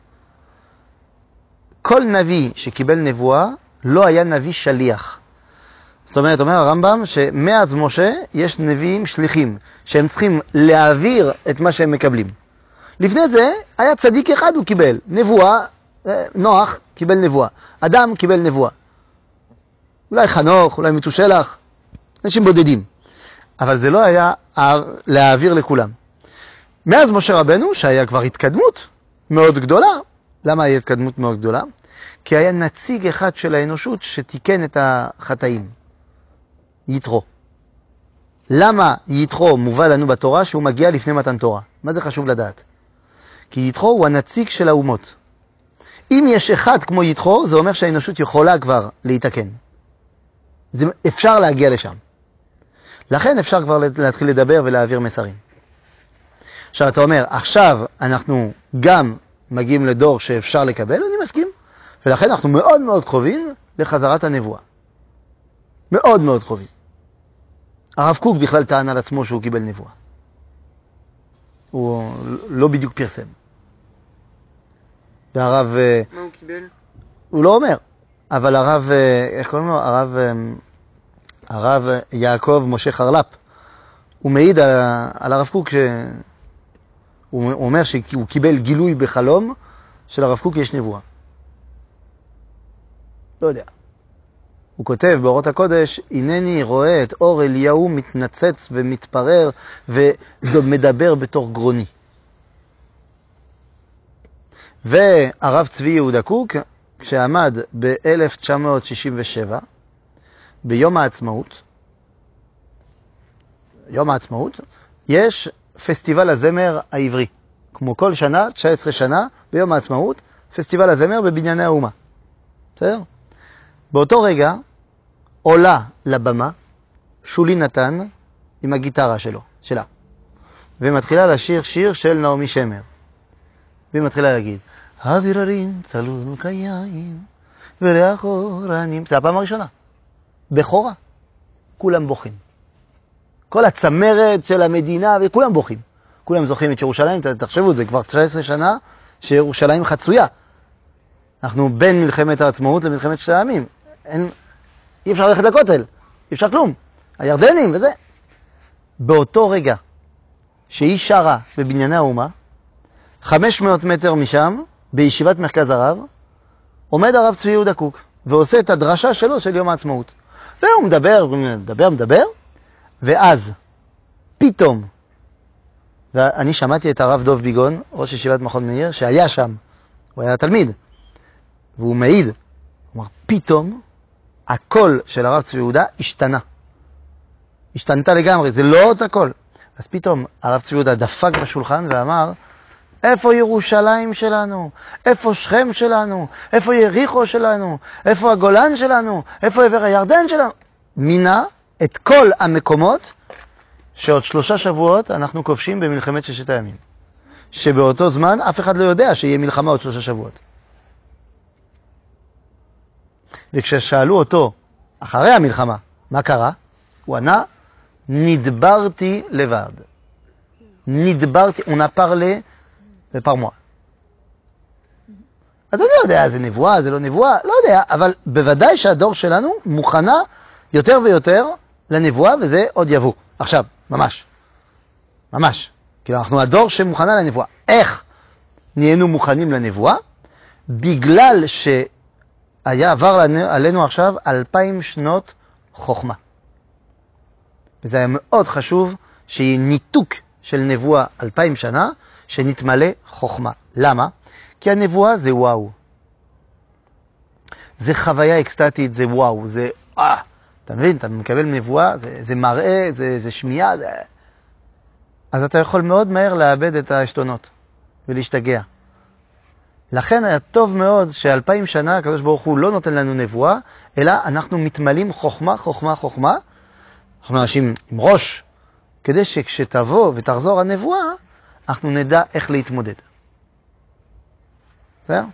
כל נביא שקיבל נבואה, לא היה נביא שליח. זאת אומרת, אומר הרמב"ם, שמאז משה יש נביאים שליחים, שהם צריכים להעביר את מה שהם מקבלים. לפני זה, היה צדיק אחד הוא קיבל. נבואה, נוח קיבל נבואה. אדם קיבל נבואה. אולי חנוך, אולי מתושלח, אנשים בודדים. אבל זה לא היה להעביר לכולם. מאז משה רבנו, שהיה כבר התקדמות מאוד גדולה, למה היה התקדמות מאוד גדולה? כי היה נציג אחד של האנושות שתיקן את החטאים. יתרו. למה יתרו מובא לנו בתורה שהוא מגיע לפני מתן תורה? מה זה חשוב לדעת? כי יתרו הוא הנציג של האומות. אם יש אחד כמו יתרו, זה אומר שהאנושות יכולה כבר להתקן. זה, אפשר להגיע לשם. לכן אפשר כבר להתחיל לדבר ולהעביר מסרים. עכשיו אתה אומר, עכשיו אנחנו גם מגיעים לדור שאפשר לקבל, אני מסכים. ולכן אנחנו מאוד מאוד קרובים לחזרת הנבואה. מאוד מאוד קרובים. הרב קוק בכלל טען על עצמו שהוא קיבל נבואה. הוא לא בדיוק פרסם. והרב... מה הוא קיבל? הוא לא אומר. אבל הרב, איך קוראים לו? הרב, הרב יעקב משה חרל"פ. הוא מעיד על, על הרב קוק, ש... הוא אומר שהוא קיבל גילוי בחלום של הרב קוק יש נבואה. לא יודע. הוא כותב באורות הקודש, הנני רואה את אור אליהו מתנצץ ומתפרר ומדבר בתוך גרוני. והרב צבי יהודה קוק, כשעמד ב-אלף תשע מאות שישים ושבע, ביום העצמאות, יום העצמאות, יש פסטיבל הזמר העברי. כמו כל שנה, תשע עשרה שנה, ביום העצמאות, פסטיבל הזמר בבנייני האומה. בסדר? באותו רגע עולה לבמה שולי נתן עם הגיטרה שלו, שלה. ומתחילה לשיר שיר של נעמי שמר. והיא מתחילה להגיד, אוויררים צלול קיים וריח אורנים. זה הפעם הראשונה. בכורה. כולם בוכים. כל הצמרת של המדינה וכולם בוכים. כולם זוכרים את ירושלים, תחשבו, זה כבר תשע עשרה שנה שירושלים חצויה. אנחנו בין מלחמת העצמאות למלחמת שתי העמים. אין, אי אפשר ללכת לכותל, אי אפשר כלום. הירדנים וזה. באותו רגע שהיא שרה בבנייני האומה, חמש מאות מטר משם, בישיבת מרכז הרב, עומד הרב צבי יהודה קוק, ועושה את הדרשה שלו של יום העצמאות. והוא מדבר, מדבר, מדבר, ואז, פתאום, ואני שמעתי את הרב דוב ביגון, ראש ישיבת מכון מאיר, שהיה שם, הוא היה תלמיד, והוא מעיד, הוא אמר, פתאום, הקול של הרב צבי יהודה השתנה. השתנתה לגמרי, זה לא עוד הקול. אז פתאום הרב צבי יהודה דפק בשולחן ואמר, איפה ירושלים שלנו? איפה שכם שלנו? איפה יריחו שלנו? איפה הגולן שלנו? איפה עבר הירדן שלנו? מינה את כל המקומות שעוד שלושה שבועות אנחנו כובשים במלחמת ששת הימים. שבאותו זמן אף אחד לא יודע שיהיה מלחמה עוד שלושה שבועות. וכששאלו אותו אחרי המלחמה, מה קרה? הוא ענה, נדברתי לבד. נדברתי, on a parlé par moi. אז אני לא יודע, זה נבואה, זה לא נבואה, לא יודע, אבל בוודאי שהדור שלנו מוכנה יותר ויותר לנבואה, וזה עוד יבוא. עכשיו, ממש. ממש. כאילו, אנחנו הדור שמוכנה לנבואה. איך נהיינו מוכנים לנבואה? בגלל שהיה עבר עלינו עכשיו אלפיים שנות חוכמה. וזה היה מאוד חשוב שיהיה ניתוק של נבואה אלפיים שנה, שנתמלא חוכמה. למה? כי הנבואה זה וואו. זה חוויה אקסטטית, זה וואו, זה אה. אתה מבין? אתה מקבל נבואה, זה, זה מראה, זה, זה שמיעה, זה... אז אתה יכול מאוד מהר לאבד את העשתונות ולהשתגע. לכן היה טוב מאוד שאלפיים שנה הקדוש ברוך הוא לא נותן לנו נבואה, אלא אנחנו מתמלאים חוכמה, חוכמה, חוכמה. אנחנו אנשים עם ראש, כדי שכשתבוא ותחזור הנבואה, אנחנו נדע איך להתמודד. בסדר?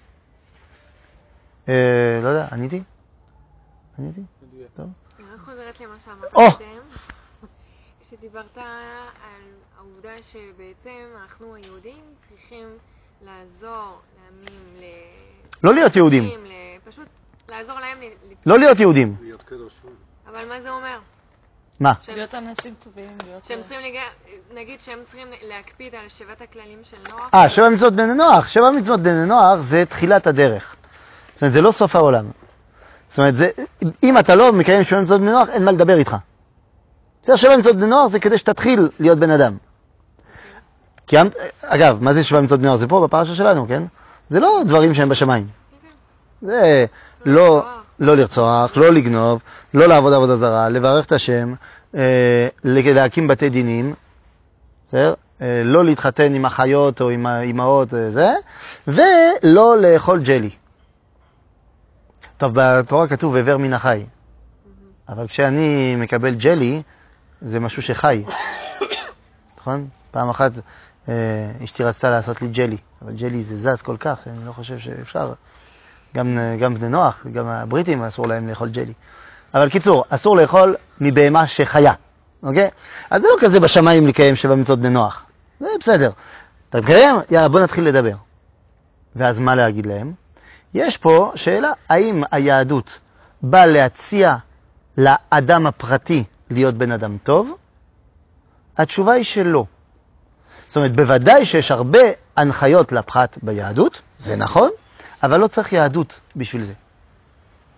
אה, לא יודע, עניתי? עניתי? טוב. אני רק חוזרת למה שאמרת או! קודם. כשדיברת על העובדה שבעצם אנחנו היהודים צריכים לעזור לעמים, ל... לא להיות יהודים. ל- פשוט לעזור להם ל... לא להיות יהודים. להיות קדושים. אבל מה זה אומר? מה? להיות אנשים טובים, להיות... שהם צריכים, לג... נגיד שהם צריכים להקפיד על שבעת הכללים של נוח. אה, שבע מצוות בני נוח. שבע מצוות בני נוח זה תחילת הדרך. זאת אומרת, זה לא סוף העולם. זאת אומרת, זה, אם אתה לא מקיים שבע מצוות בני נוח, אין מה לדבר איתך. שבע מצוות בני נוח זה כדי שתתחיל להיות בן אדם. כי, אגב, מה זה שבע מצוות בני נוח? זה פה בפרשה שלנו, כן? זה לא דברים שהם בשמיים. זה לא, לא לרצוח, לא לגנוב, לא לעבוד עבודה זרה, לברך את השם, אה, להקים בתי דינים, בסדר? אה, לא להתחתן עם אחיות או עם אמהות, זה, ולא לאכול ג'לי. טוב, בתורה כתוב עבר מן החי. אבל כשאני מקבל ג'לי, זה משהו שחי. נכון? פעם אחת אה, אשתי רצתה לעשות לי ג'לי, אבל ג'לי זה זז כל כך, אני לא חושב שאפשר. גם, גם בני נוח, גם הבריטים אסור להם לאכול ג'לי. אבל קיצור, אסור לאכול מבהמה שחיה, אוקיי? אז זה לא כזה בשמיים לקיים שבע מצוות בני נוח. זה בסדר. אתה מקיים? יאללה, בוא נתחיל לדבר. ואז מה להגיד להם? יש פה שאלה, האם היהדות באה להציע לאדם הפרטי להיות בן אדם טוב? התשובה היא שלא. זאת אומרת, בוודאי שיש הרבה הנחיות לפחת ביהדות, זה נכון, אבל לא צריך יהדות בשביל זה.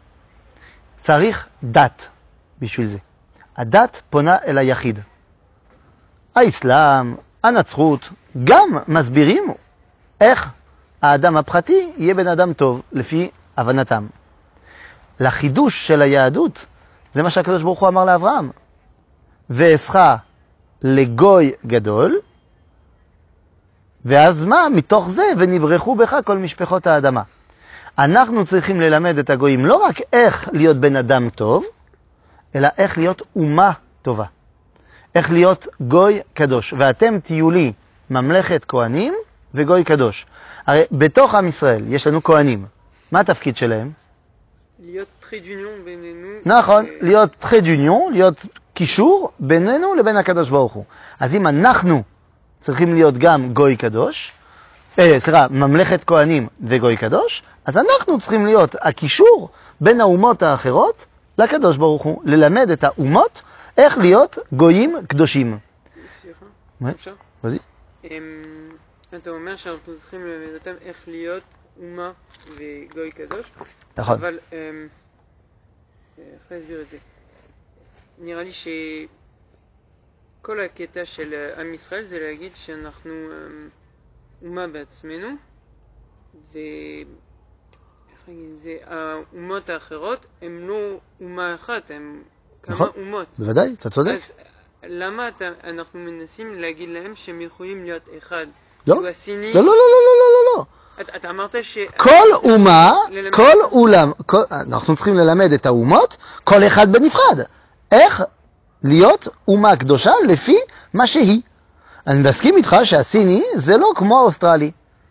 צריך דת בשביל זה. הדת פונה אל היחיד. האסלאם, הנצרות, גם מסבירים איך האדם הפרטי יהיה בן אדם טוב לפי הבנתם. לחידוש של היהדות, זה מה שהקדוש ברוך הוא אמר לאברהם. ואעשך לגוי גדול, ואז מה? מתוך זה, ונברחו בך כל משפחות האדמה. אנחנו צריכים ללמד את הגויים לא רק איך להיות בן אדם טוב, אלא איך להיות אומה טובה. איך להיות גוי קדוש. ואתם תהיו לי ממלכת כהנים וגוי קדוש. הרי בתוך עם ישראל יש לנו כהנים. מה התפקיד שלהם? להיות טרי דוניון בינינו. נכון, ו- להיות טרי דוניון, להיות קישור בינינו לבין הקדוש ברוך הוא. אז אם אנחנו צריכים להיות גם גוי קדוש, אה, סליחה, ממלכת כהנים וגוי קדוש, אז אנחנו צריכים להיות הקישור בין האומות האחרות לקדוש ברוך הוא, ללמד את האומות איך להיות גויים קדושים. סליחה, מה? אפשר? vas-y. אמ, אתה אומר שאנחנו צריכים ללמד אותם איך להיות אומה וגוי קדוש, נכון. אבל אמ, איך להסביר את זה? נראה לי שכל הקטע של עם ישראל זה להגיד שאנחנו אמ, אומה בעצמנו, ו... איך להגיד את זה? האומות האחרות הן לא אומה אחת, הן כמה נכון. אומות. בוודאי, אתה צודק. אז למה אתה, אנחנו מנסים להגיד להם שהם יכולים להיות אחד? לא, כאילו הסיני... לא, לא, לא, לא, לא, לא, לא. אתה, אתה אמרת ש... כל אומה, ללמד- כל אולם, כל, אנחנו צריכים ללמד את האומות, כל אחד בנפרד. איך להיות אומה קדושה לפי מה שהיא. אני מסכים איתך שהסיני זה לא כמו האוסטרלי.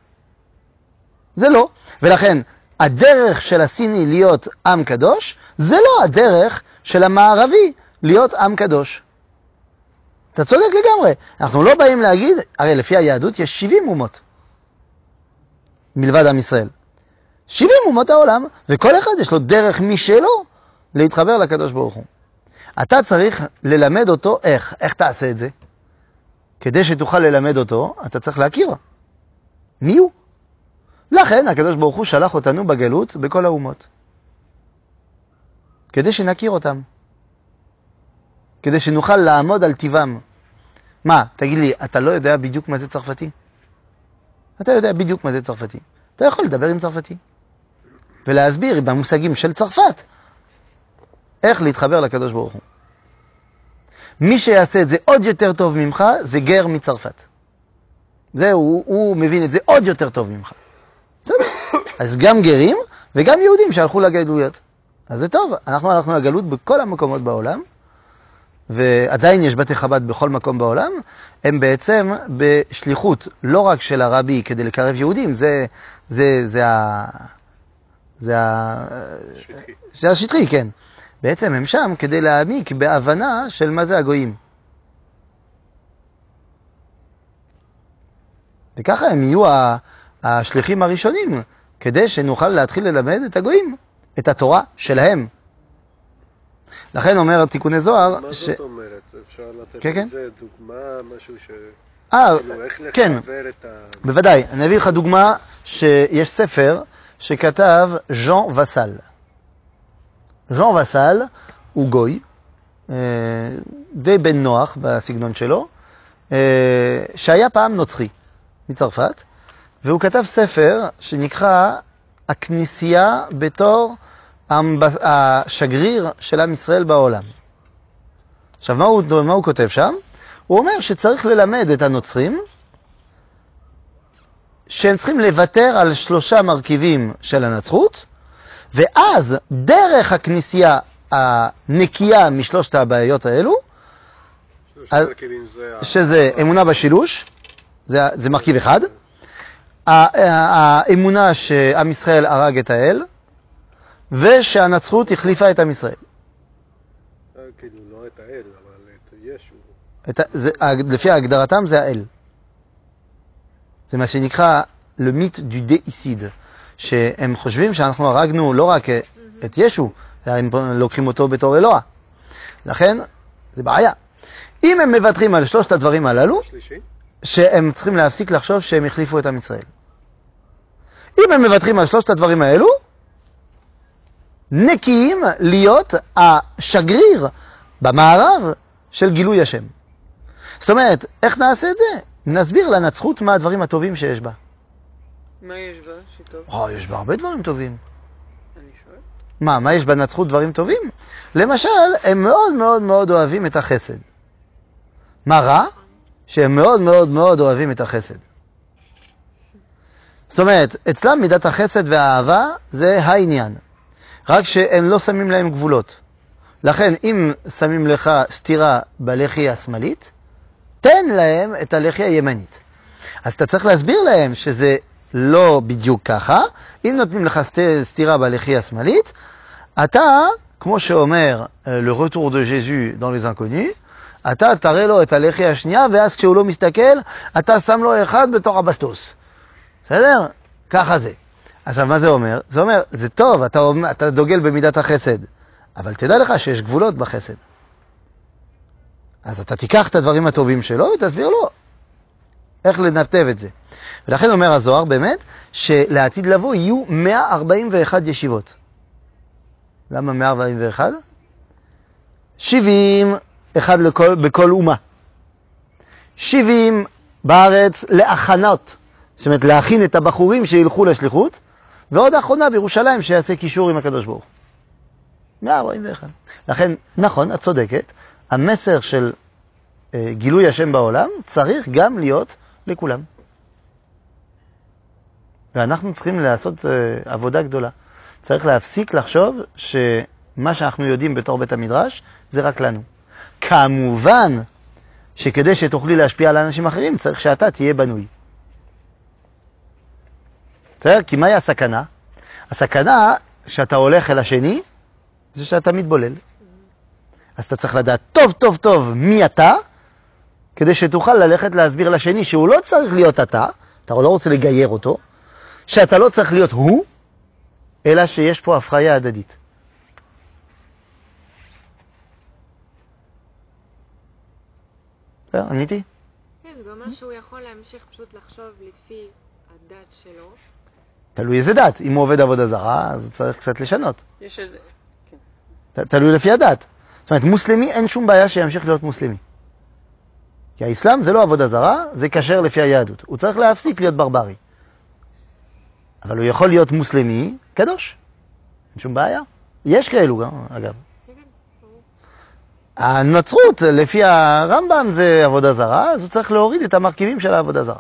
זה לא. ולכן, הדרך של הסיני להיות עם קדוש, זה לא הדרך של המערבי להיות עם קדוש. אתה צודק לגמרי. אנחנו לא באים להגיד, הרי לפי היהדות יש שבעים אומות. מלבד עם ישראל. שבעים אומות העולם, וכל אחד יש לו דרך משלו להתחבר לקדוש ברוך הוא. אתה צריך ללמד אותו איך. איך תעשה את זה? כדי שתוכל ללמד אותו, אתה צריך להכיר. מי הוא? לכן הקדוש ברוך הוא שלח אותנו בגלות בכל האומות. כדי שנכיר אותם. כדי שנוכל לעמוד על טבעם. מה, תגיד לי, אתה לא יודע בדיוק מה זה צרפתי? אתה יודע בדיוק מה זה צרפתי. אתה יכול לדבר עם צרפתי. ולהסביר במושגים של צרפת, איך להתחבר לקדוש ברוך הוא. מי שיעשה את זה עוד יותר טוב ממך, זה גר מצרפת. זהו, הוא, הוא מבין את זה עוד יותר טוב ממך. בסדר. אז גם גרים וגם יהודים שהלכו לגלויות. אז זה טוב, אנחנו הלכנו לגלות בכל המקומות בעולם, ועדיין יש בתי חב"ד בכל מקום בעולם, הם בעצם בשליחות לא רק של הרבי כדי לקרב יהודים, זה, זה, זה ה... זה ה... שטחי. זה השטחי, כן. בעצם הם שם כדי להעמיק בהבנה של מה זה הגויים. וככה הם יהיו ה- השליחים הראשונים, כדי שנוכל להתחיל ללמד את הגויים, את התורה שלהם. לכן אומר תיקוני זוהר, מה ש... זאת אומרת? אפשר לתת כן, כן. לזה דוגמה, משהו ש... אה, כאילו, איך כן, לחבר את ה... בוודאי. אני אביא לך דוגמה שיש ספר שכתב ז'אן וסל. ז'אן וסל הוא גוי, אה, די בן נוח בסגנון שלו, אה, שהיה פעם נוצרי מצרפת, והוא כתב ספר שנקרא הכנסייה בתור האמבס- השגריר של עם ישראל בעולם. עכשיו, מה הוא, מה הוא כותב שם? הוא אומר שצריך ללמד את הנוצרים שהם צריכים לוותר על שלושה מרכיבים של הנצרות, ואז דרך הכנסייה הנקייה משלושת הבעיות האלו, שלושה מרכיבים זה ה- שזה אמונה בשילוש, זה, זה מרכיב אחד, ה- האמונה שעם ישראל הרג את האל, ושהנצרות החליפה את עם ישראל. אה, כאילו, לא את האל, אבל את ישו. את, ה- זה, לפי הגדרתם זה האל. זה מה שנקרא le mythe du déicide, שהם חושבים שאנחנו הרגנו לא רק את ישו, אלא הם לוקחים אותו בתור אלוה. לכן, זה בעיה. אם הם מוותרים על שלושת הדברים הללו, שלישי? שהם צריכים להפסיק לחשוב שהם החליפו את עם ישראל. אם הם מוותרים על שלושת הדברים האלו, נקיים להיות השגריר במערב של גילוי השם. זאת אומרת, איך נעשה את זה? נסביר לנצחות מה הדברים הטובים שיש בה. מה יש בה שטוב? או, יש בה הרבה דברים טובים. אני שואל. מה, מה יש בנצחות דברים טובים? למשל, הם מאוד מאוד מאוד אוהבים את החסד. מה רע? שהם מאוד מאוד מאוד אוהבים את החסד. זאת אומרת, אצלם מידת החסד והאהבה זה העניין. רק שהם לא שמים להם גבולות. לכן, אם שמים לך סתירה בלחי השמאלית, תן להם את הלחי הימנית. אז אתה צריך להסביר להם שזה לא בדיוק ככה. אם נותנים לך סתירה בלחי השמאלית, אתה, כמו שאומר le retour de Jésus dans les inconnus, אתה תראה לו את הלחי השנייה, ואז כשהוא לא מסתכל, אתה שם לו אחד בתוך הבסטוס. בסדר? ככה זה. עכשיו, מה זה אומר? זה אומר, זה טוב, אתה, אתה דוגל במידת החסד, אבל תדע לך שיש גבולות בחסד. אז אתה תיקח את הדברים הטובים שלו ותסביר לו איך לנתב את זה. ולכן אומר הזוהר באמת, שלעתיד לבוא יהיו מאה ארבעים ואחת ישיבות. למה מאה ארבעים ואחת? שבעים, אחד לכל, בכל אומה. שבעים בארץ להכנות. זאת אומרת, להכין את הבחורים שילכו לשליחות, ועוד האחרונה בירושלים שיעשה קישור עם הקדוש ברוך. מאה ארבעים ואחת. לכן, נכון, את צודקת, המסר של אה, גילוי השם בעולם צריך גם להיות לכולם. ואנחנו צריכים לעשות אה, עבודה גדולה. צריך להפסיק לחשוב שמה שאנחנו יודעים בתור בית המדרש זה רק לנו. כמובן שכדי שתוכלי להשפיע על אנשים אחרים צריך שאתה תהיה בנוי. בסדר? כי מהי הסכנה? הסכנה שאתה הולך אל השני זה שאתה מתבולל. אז אתה צריך לדעת טוב טוב טוב מי אתה, כדי שתוכל ללכת להסביר לשני שהוא לא צריך להיות אתה, אתה לא רוצה לגייר אותו, שאתה לא צריך להיות הוא, אלא שיש פה הפריה הדדית. בסדר, עניתי? כן, זה אומר שהוא יכול להמשיך פשוט לחשוב לפי הדת שלו. תלוי איזה דת. אם הוא עובד עבודה זרה, אז הוא צריך קצת לשנות. יש את... ת- תלוי לפי הדת. זאת אומרת, מוסלמי אין שום בעיה שימשיך להיות מוסלמי. כי האסלאם זה לא עבודה זרה, זה כשר לפי היהדות. הוא צריך להפסיק להיות ברברי. אבל הוא יכול להיות מוסלמי קדוש. אין שום בעיה. יש כאלו גם, אגב. הנצרות, לפי הרמב"ם, זה עבודה זרה, אז הוא צריך להוריד את המרכיבים של העבודה זרה.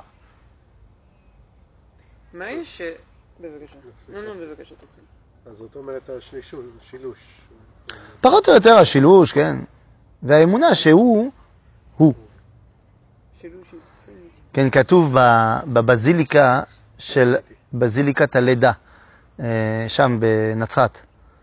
מה יש... בבקשה. לא, לא, בבקשה, תוכל. אז זאת אומרת השילוש. פחות או יותר השילוש, כן. והאמונה שהוא, הוא. שילוש איסטרנית. כן, כתוב בבזיליקה של בזיליקת הלידה, שם בנצרת.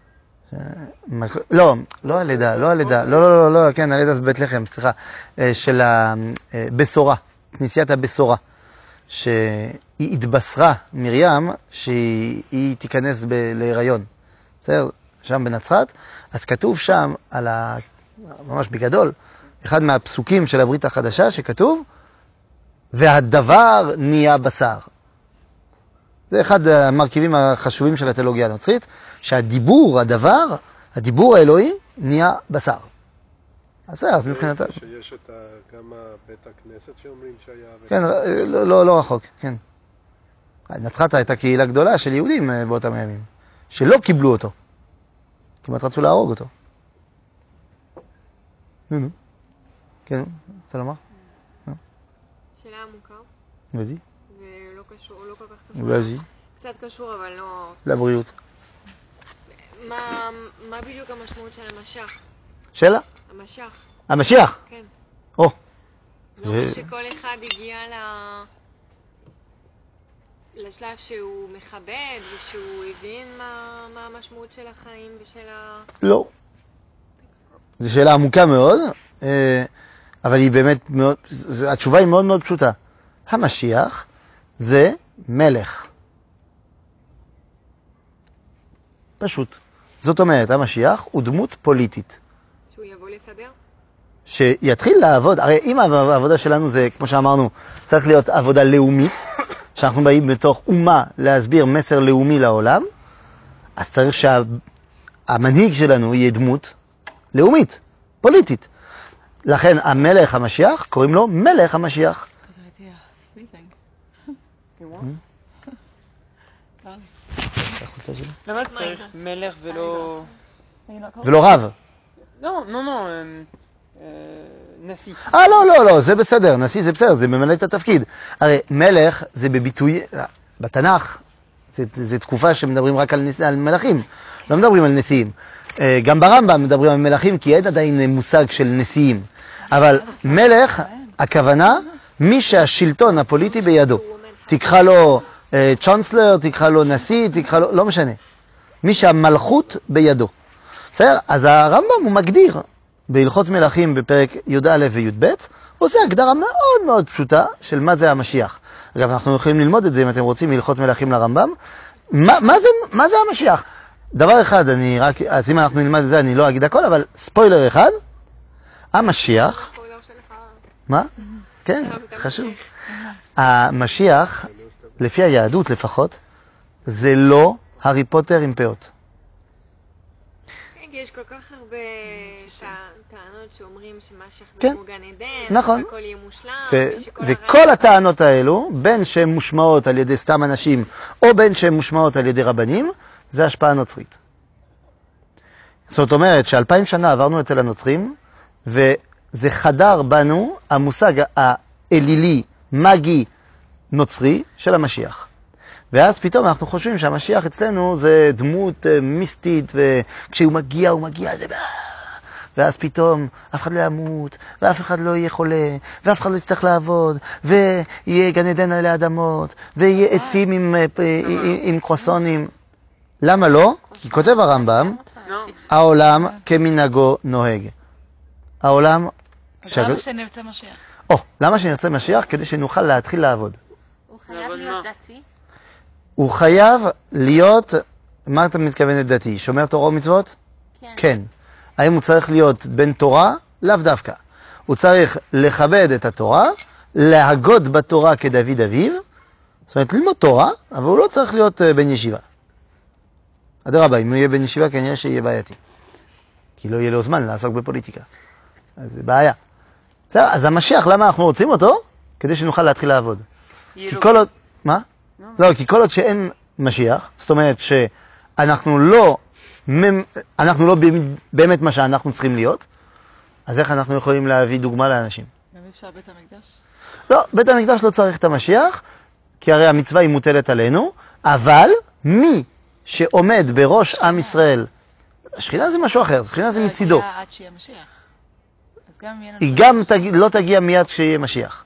לא, לא הלידה, לא הלידה, לא, לא, לא, לא, כן, הלידה זה בית לחם, סליחה, של הבשורה, כנסיית הבשורה, שהיא התבשרה, מרים, שהיא תיכנס להיריון. בסדר? שם בנצרת, אז כתוב שם, על ה... ממש בגדול, אחד מהפסוקים של הברית החדשה שכתוב, והדבר נהיה בשר. זה אחד המרכיבים החשובים של התיאולוגיה הנוצרית, שהדיבור, הדבר, הדיבור האלוהי, נהיה בשר. אז זה, אז מבחינתה... שיש את ה- גם בית הכנסת שאומרים שהיה... כן, לא, לא, לא רחוק, כן. נצרת הייתה קהילה גדולה של יהודים באותם הימים, שלא קיבלו אותו. כמעט רצו להרוג אותו. נו, נו. כן, רוצה לומר? שאלה עמוקה, ואזי? ולא קשור, לא כל כך קשור. ואזי? קצת קשור, אבל לא... לבריאות. מה, מה בדיוק המשמעות של המשך? שאלה? המשך, המשיח. כן. או. זה אומר שכל אחד הגיע ל... לשלב שהוא מכבד ושהוא הבין מה, מה המשמעות של החיים ושל ה... לא. זו שאלה עמוקה מאוד, אה, אבל היא באמת מאוד, ז- התשובה היא מאוד מאוד פשוטה. המשיח זה מלך. פשוט. זאת אומרת, המשיח הוא דמות פוליטית. שהוא יבוא לסדר? שיתחיל לעבוד, הרי אם העבודה שלנו זה, כמו שאמרנו, צריך להיות עבודה לאומית, שאנחנו באים בתוך אומה להסביר מסר לאומי לעולם, אז צריך המנהיג שלנו יהיה דמות לאומית, פוליטית. לכן המלך המשיח, קוראים לו מלך המשיח. למה צריך מלך ולא... ולא רב. לא, לא, לא, נשיא. אה, לא, לא, לא, זה בסדר, נשיא זה בסדר, זה ממלא את התפקיד. הרי מלך זה בביטוי, בתנ"ך, זה, זה תקופה שמדברים רק על, נס, על מלכים, לא מדברים על נשיאים. גם ברמב"ם מדברים על מלכים, כי אין עדיין מושג של נשיאים. אבל מלך, הכוונה, מי שהשלטון הפוליטי בידו. תקחה לו צ'אנסלר, תקחה לו נשיא, תקחה לו, לא משנה. מי שהמלכות בידו. בסדר? אז הרמב"ם הוא מגדיר, בהלכות מלכים בפרק י"א וי"ב, הוא עושה הגדרה מאוד מאוד פשוטה של מה זה המשיח. אגב, אנחנו יכולים ללמוד את זה אם אתם רוצים מהלכות מלכים לרמב"ם. מה, מה זה, מה זה המשיח? דבר אחד, אני רק, אז אם אנחנו נלמד את זה, אני לא אגיד הכל, אבל ספוילר אחד, המשיח... ספוילר שלך. מה? כן, חשוב. המשיח, לפי היהדות לפחות, זה לא הארי פוטר עם פאות. כן, כי יש כל כך הרבה טענות שאומרים שמשיח זה כן, כמו גן עדן, נכון. שהכל יהיה מושלם, ו- ושכל וכל הרעיון- הטענות האלו, בין שהן מושמעות על ידי סתם אנשים, או בין שהן מושמעות על ידי רבנים, זה השפעה נוצרית. זאת אומרת שאלפיים שנה עברנו אצל הנוצרים, וזה חדר בנו המושג האלילי, מגי, נוצרי של המשיח. ואז פתאום אנחנו חושבים שהמשיח אצלנו זה דמות uh, מיסטית, וכשהוא מגיע, הוא מגיע, זה... ואז פתאום אף אחד לא ימות, ואף אחד לא יהיה חולה, ואף אחד לא יצטרך לעבוד, ויהיה גן עדן עלי אדמות, ויהיה עצים עם, עם, עם קרואסונים. למה לא? כי כותב הרמב"ם, העולם כמנהגו נוהג. העולם... למה שנרצה משיח? או, למה שנרצה משיח? כדי שנוכל להתחיל לעבוד. הוא חייב להיות דתי? הוא חייב להיות, מה אתה מתכוונת דתי? שומר תורה ומצוות? כן. כן. האם הוא צריך להיות בן תורה? לאו דווקא. הוא צריך לכבד את התורה, להגות בתורה כדוד אביו, זאת אומרת ללמוד תורה, אבל הוא לא צריך להיות בן ישיבה. אדרבה, אם הוא יהיה בן ישיבה כנראה שיהיה בעייתי. כי לא יהיה לו זמן לעסוק בפוליטיקה. אז זה בעיה. בסדר, אז המשיח, למה אנחנו רוצים אותו? כדי שנוכל להתחיל לעבוד. כי כל עוד... מה? לא, כי כל עוד שאין משיח, זאת אומרת שאנחנו לא, אנחנו לא באמת מה שאנחנו צריכים להיות, אז איך אנחנו יכולים להביא דוגמה לאנשים? גם אפשר בית המקדש? לא, בית המקדש לא צריך את המשיח, כי הרי המצווה היא מוטלת עלינו, אבל מי שעומד בראש עם ישראל, השכינה זה משהו אחר, השכינה זה מצידו. להגיע עד שיהיה משיח. אז גם יהיה לנו... היא גם תג... לא תגיע מיד כשיהיה משיח.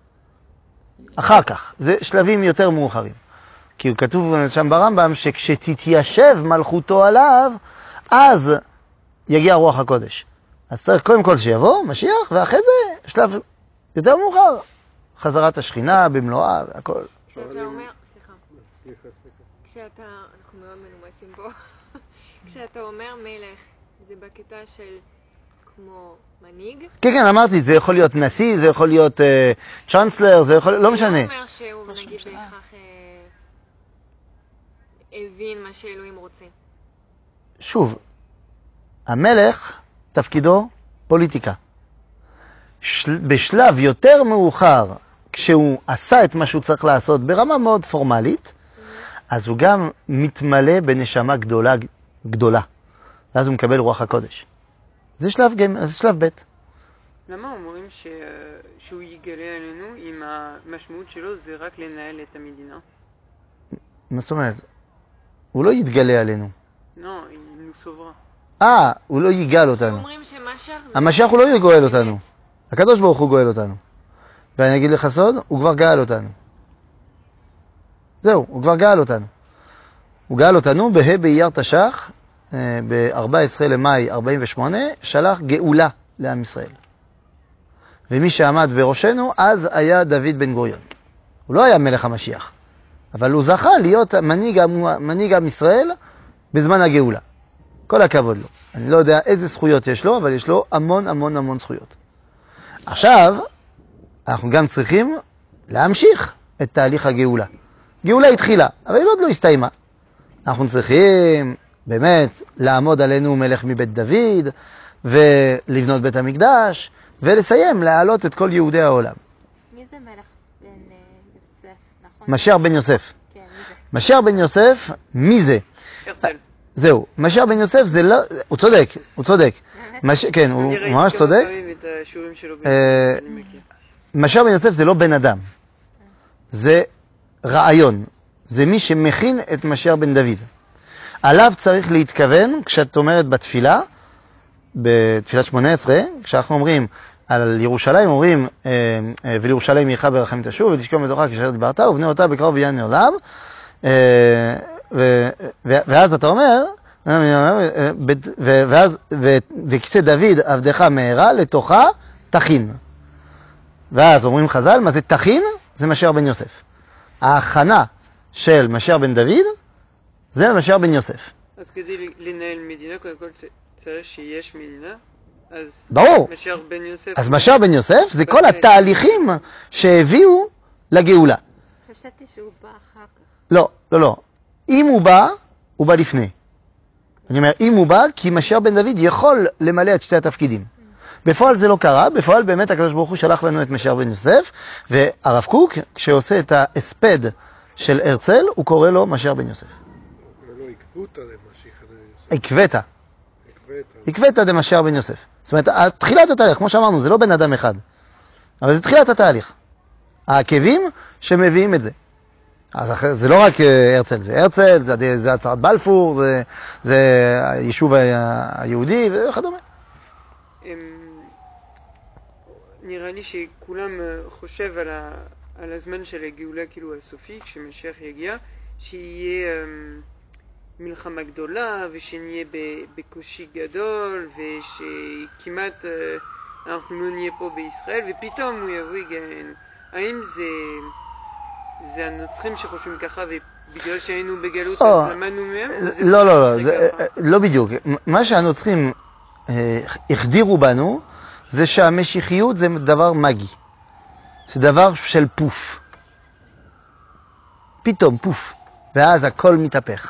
אחר כך, זה שלבים יותר מאוחרים. כי הוא כתוב שם ברמב"ם שכשתתיישב מלכותו עליו, אז יגיע רוח הקודש. אז צריך קודם כל שיבוא משיח, ואחרי זה שלב יותר מאוחר. חזרת השכינה במלואה והכל. כשאתה אומר, סליחה, כשאתה, אנחנו מאוד מנומסים פה, כשאתה אומר מלך, זה בקטע של כמו מנהיג? כן, כן, אמרתי, זה יכול להיות נשיא, זה יכול להיות צ'אנסלר, זה יכול, לא משנה. זה לא אומר שהוא נגיד בהכרח הבין מה שאלוהים רוצה. שוב, המלך, תפקידו פוליטיקה. של... בשלב יותר מאוחר, כשהוא עשה את מה שהוא צריך לעשות ברמה מאוד פורמלית, אז הוא גם מתמלא בנשמה גדולה, גדולה. ואז הוא מקבל רוח הקודש. זה שלב, זה שלב ב'. למה אומרים ש... שהוא יגלה עלינו אם המשמעות שלו זה רק לנהל את המדינה? מה זאת אומרת? הוא לא יתגלה עלינו. לא, היא סוברה. אה, הוא לא יגאל אותנו. אומרים שמשיח זה... המשיח הוא לא יגואל אותנו. הקדוש ברוך הוא גואל אותנו. ואני אגיד לך סוד, הוא כבר גאל אותנו. זהו, הוא כבר גאל אותנו. הוא גאל אותנו בה' באייר תש"ח, ב-ארבעה עשר למאי ארבעים ושמונה, שלח גאולה לעם ישראל. ומי שעמד בראשנו אז היה דוד בן גוריון. הוא לא היה מלך המשיח, אבל הוא זכה להיות מנהיג, מנהיג עם ישראל בזמן הגאולה. כל הכבוד לו. אני לא יודע איזה זכויות יש לו, אבל יש לו המון המון המון זכויות. עכשיו, אנחנו גם צריכים להמשיך את תהליך הגאולה. גאולה התחילה, אבל היא עוד לא הסתיימה. אנחנו צריכים באמת לעמוד עלינו מלך מבית דוד, ולבנות בית המקדש, ולסיים, להעלות את כל יהודי העולם. מי זה מלך בן אה, יוסף, נכון? משיח בן יוסף. כן, מי זה? משיח בן יוסף, מי זה? הרצל. זהו, משיח בן יוסף זה לא, הוא צודק, הוא צודק. מש... כן, הוא אני ראיתי ממש כמה צודק. פעמים את השיעורים שלו, אה, אני מכיר. משיח בן יוסף זה לא בן אדם, זה רעיון, זה מי שמכין את משיח בן דוד. עליו צריך להתכוון כשאת אומרת בתפילה, בתפילת שמונה עשרה, כשאנחנו אומרים על ירושלים, אומרים אה, אה, ולירושלים עירך ברחמים תשוב ותשכון בתוכה כשרת דיברת ובנה אותה בקרוב בניין עולם, אה, ו, ו, ואז אתה אומר, ואז וכיסא דוד עבדך מהרה לתוכה תכין. ואז אומרים חז"ל, מה זה תכין? זה משיח בן יוסף. ההכנה של משיח בן דוד זה משיח בן יוסף. אז כדי לנהל מדינה, קודם כל צריך שיש מדינה, אז ברור. משיח בן יוסף. אז משיח בן יוסף זה כל התהליכים שהביאו לגאולה. חשבתי שהוא בא אחר כך. לא, לא, לא. אם הוא בא, הוא בא לפני. אני אומר, אם הוא בא, כי משיח בן דוד יכול למלא את שתי התפקידים. בפועל זה לא קרה, בפועל באמת הקדוש ברוך הוא שלח לנו את משיח בן יוסף, והרב קוק, כשעושה את ההספד של הרצל, הוא קורא לו משיח בן יוסף. לא עקבות עליהם משיח בן יוסף. עקבת. עקבת. עקבת דמשיח בן יוסף. זאת אומרת, תחילת התהליך, כמו שאמרנו, זה לא בן אדם אחד. אבל זה תחילת התהליך. העקבים שמביאים את זה. אז זה לא רק הרצל, זה הרצל, זה, זה הצהרת בלפור, זה, זה היישוב היהודי וכדומה. נראה לי שכולם חושב על, ה, על הזמן של הגאולה כאילו הסופי, כשמשיח יגיע, שיהיה um, מלחמה גדולה ושנהיה בקושי גדול ושכמעט uh, אנחנו לא נהיה פה בישראל ופתאום הוא יבוא יגאל. האם זה, זה הנוצרים שחושבים ככה ובגלל שהיינו בגלות אז למדנו מהם? לא, לא, לא, זה, לא בדיוק. מה שהנוצרים אה, החדירו בנו זה שהמשיחיות זה דבר מגי. זה דבר של פוף. פתאום פוף. ואז הכל מתהפך.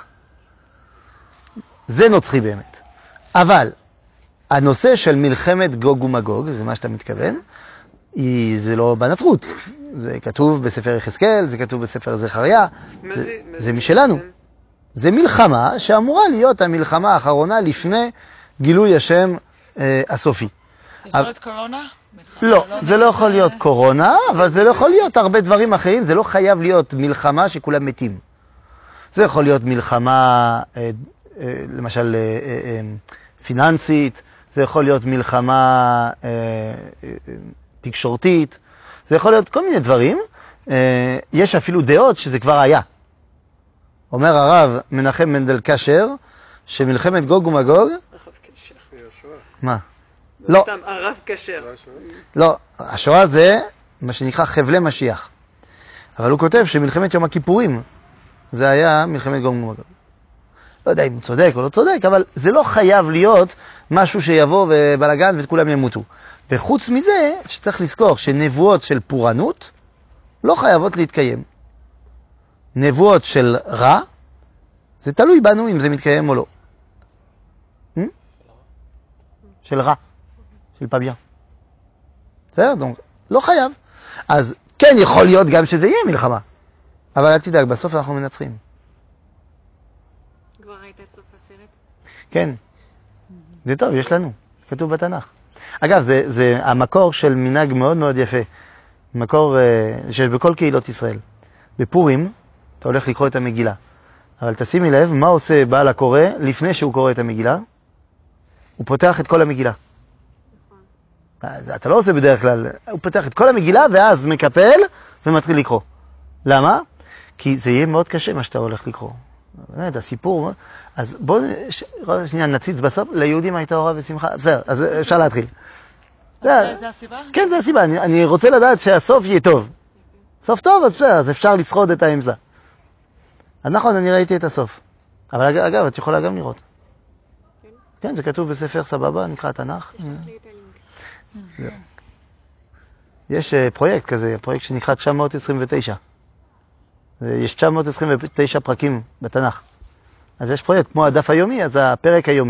זה נוצרי באמת. אבל הנושא של מלחמת גוג ומגוג, זה מה שאתה מתכוון, היא, זה לא בנצרות. זה כתוב בספר יחזקאל, זה כתוב בספר זכריה. זה, זה, זה משלנו. זה מלחמה שאמורה להיות המלחמה האחרונה לפני גילוי השם אה, הסופי. זה יכול להיות קורונה? לא, זה לא יכול להיות קורונה, אבל זה לא יכול להיות הרבה דברים אחרים, זה לא חייב להיות מלחמה שכולם מתים. זה יכול להיות מלחמה, אה, אה, למשל, אה, אה, פיננסית, זה יכול להיות מלחמה אה, אה, תקשורתית, זה יכול להיות כל מיני דברים. אה, יש אפילו דעות שזה כבר היה. אומר הרב מנחם מנדל קשר, שמלחמת גוג ומגוג... מה? לא. סתם, הרב כשר. לא, השואה זה מה שנקרא חבלי משיח. אבל הוא כותב שמלחמת יום הכיפורים, זה היה מלחמת גוג ומגוג. לא יודע אם הוא צודק או לא צודק, אבל זה לא חייב להיות משהו שיבוא ובלגן וכולם ימותו. וחוץ מזה, שצריך לזכור שנבואות של פורענות לא חייבות להתקיים. נבואות של רע, זה תלוי בנו אם זה מתקיים או לא. של רע, של פביה. בסדר? דונק, לא חייב. אז כן, יכול להיות גם שזה יהיה מלחמה. אבל אל תדאג, בסוף אנחנו מנצחים. כבר ראית את סוף הסרט? כן. זה טוב, יש לנו. כתוב בתנ"ך. אגב, זה, זה המקור של מנהג מאוד מאוד יפה. מקור uh, שיש בכל קהילות ישראל. בפורים, אתה הולך לקרוא את המגילה. אבל תשימי לב, מה עושה בעל הקורא לפני שהוא קורא את המגילה? הוא פותח את כל המגילה. אז אתה לא עושה בדרך כלל, הוא פותח את כל המגילה ואז מקפל ומתחיל לקרוא. למה? כי זה יהיה מאוד קשה מה שאתה הולך לקרוא. באמת, הסיפור, אז בואו שנייה נציץ בסוף, ליהודים הייתה אורה ושמחה, בסדר, אז אפשר להתחיל. זה הסיבה? כן, זה הסיבה, אני, אני רוצה לדעת שהסוף יהיה טוב. סוף טוב, אז בסדר, אז אפשר לשרוד את האמצע. אז נכון, אני ראיתי את הסוף. אבל אגב, את יכולה גם לראות. כן, זה כתוב בספר סבבה, נקרא תנ"ך. יש פרויקט כזה, פרויקט שנקרא תשע מאות עשרים ותשע. יש תשע מאות עשרים ותשע פרקים בתנ"ך. אז יש פרויקט כמו הדף היומי, אז הפרק היומי.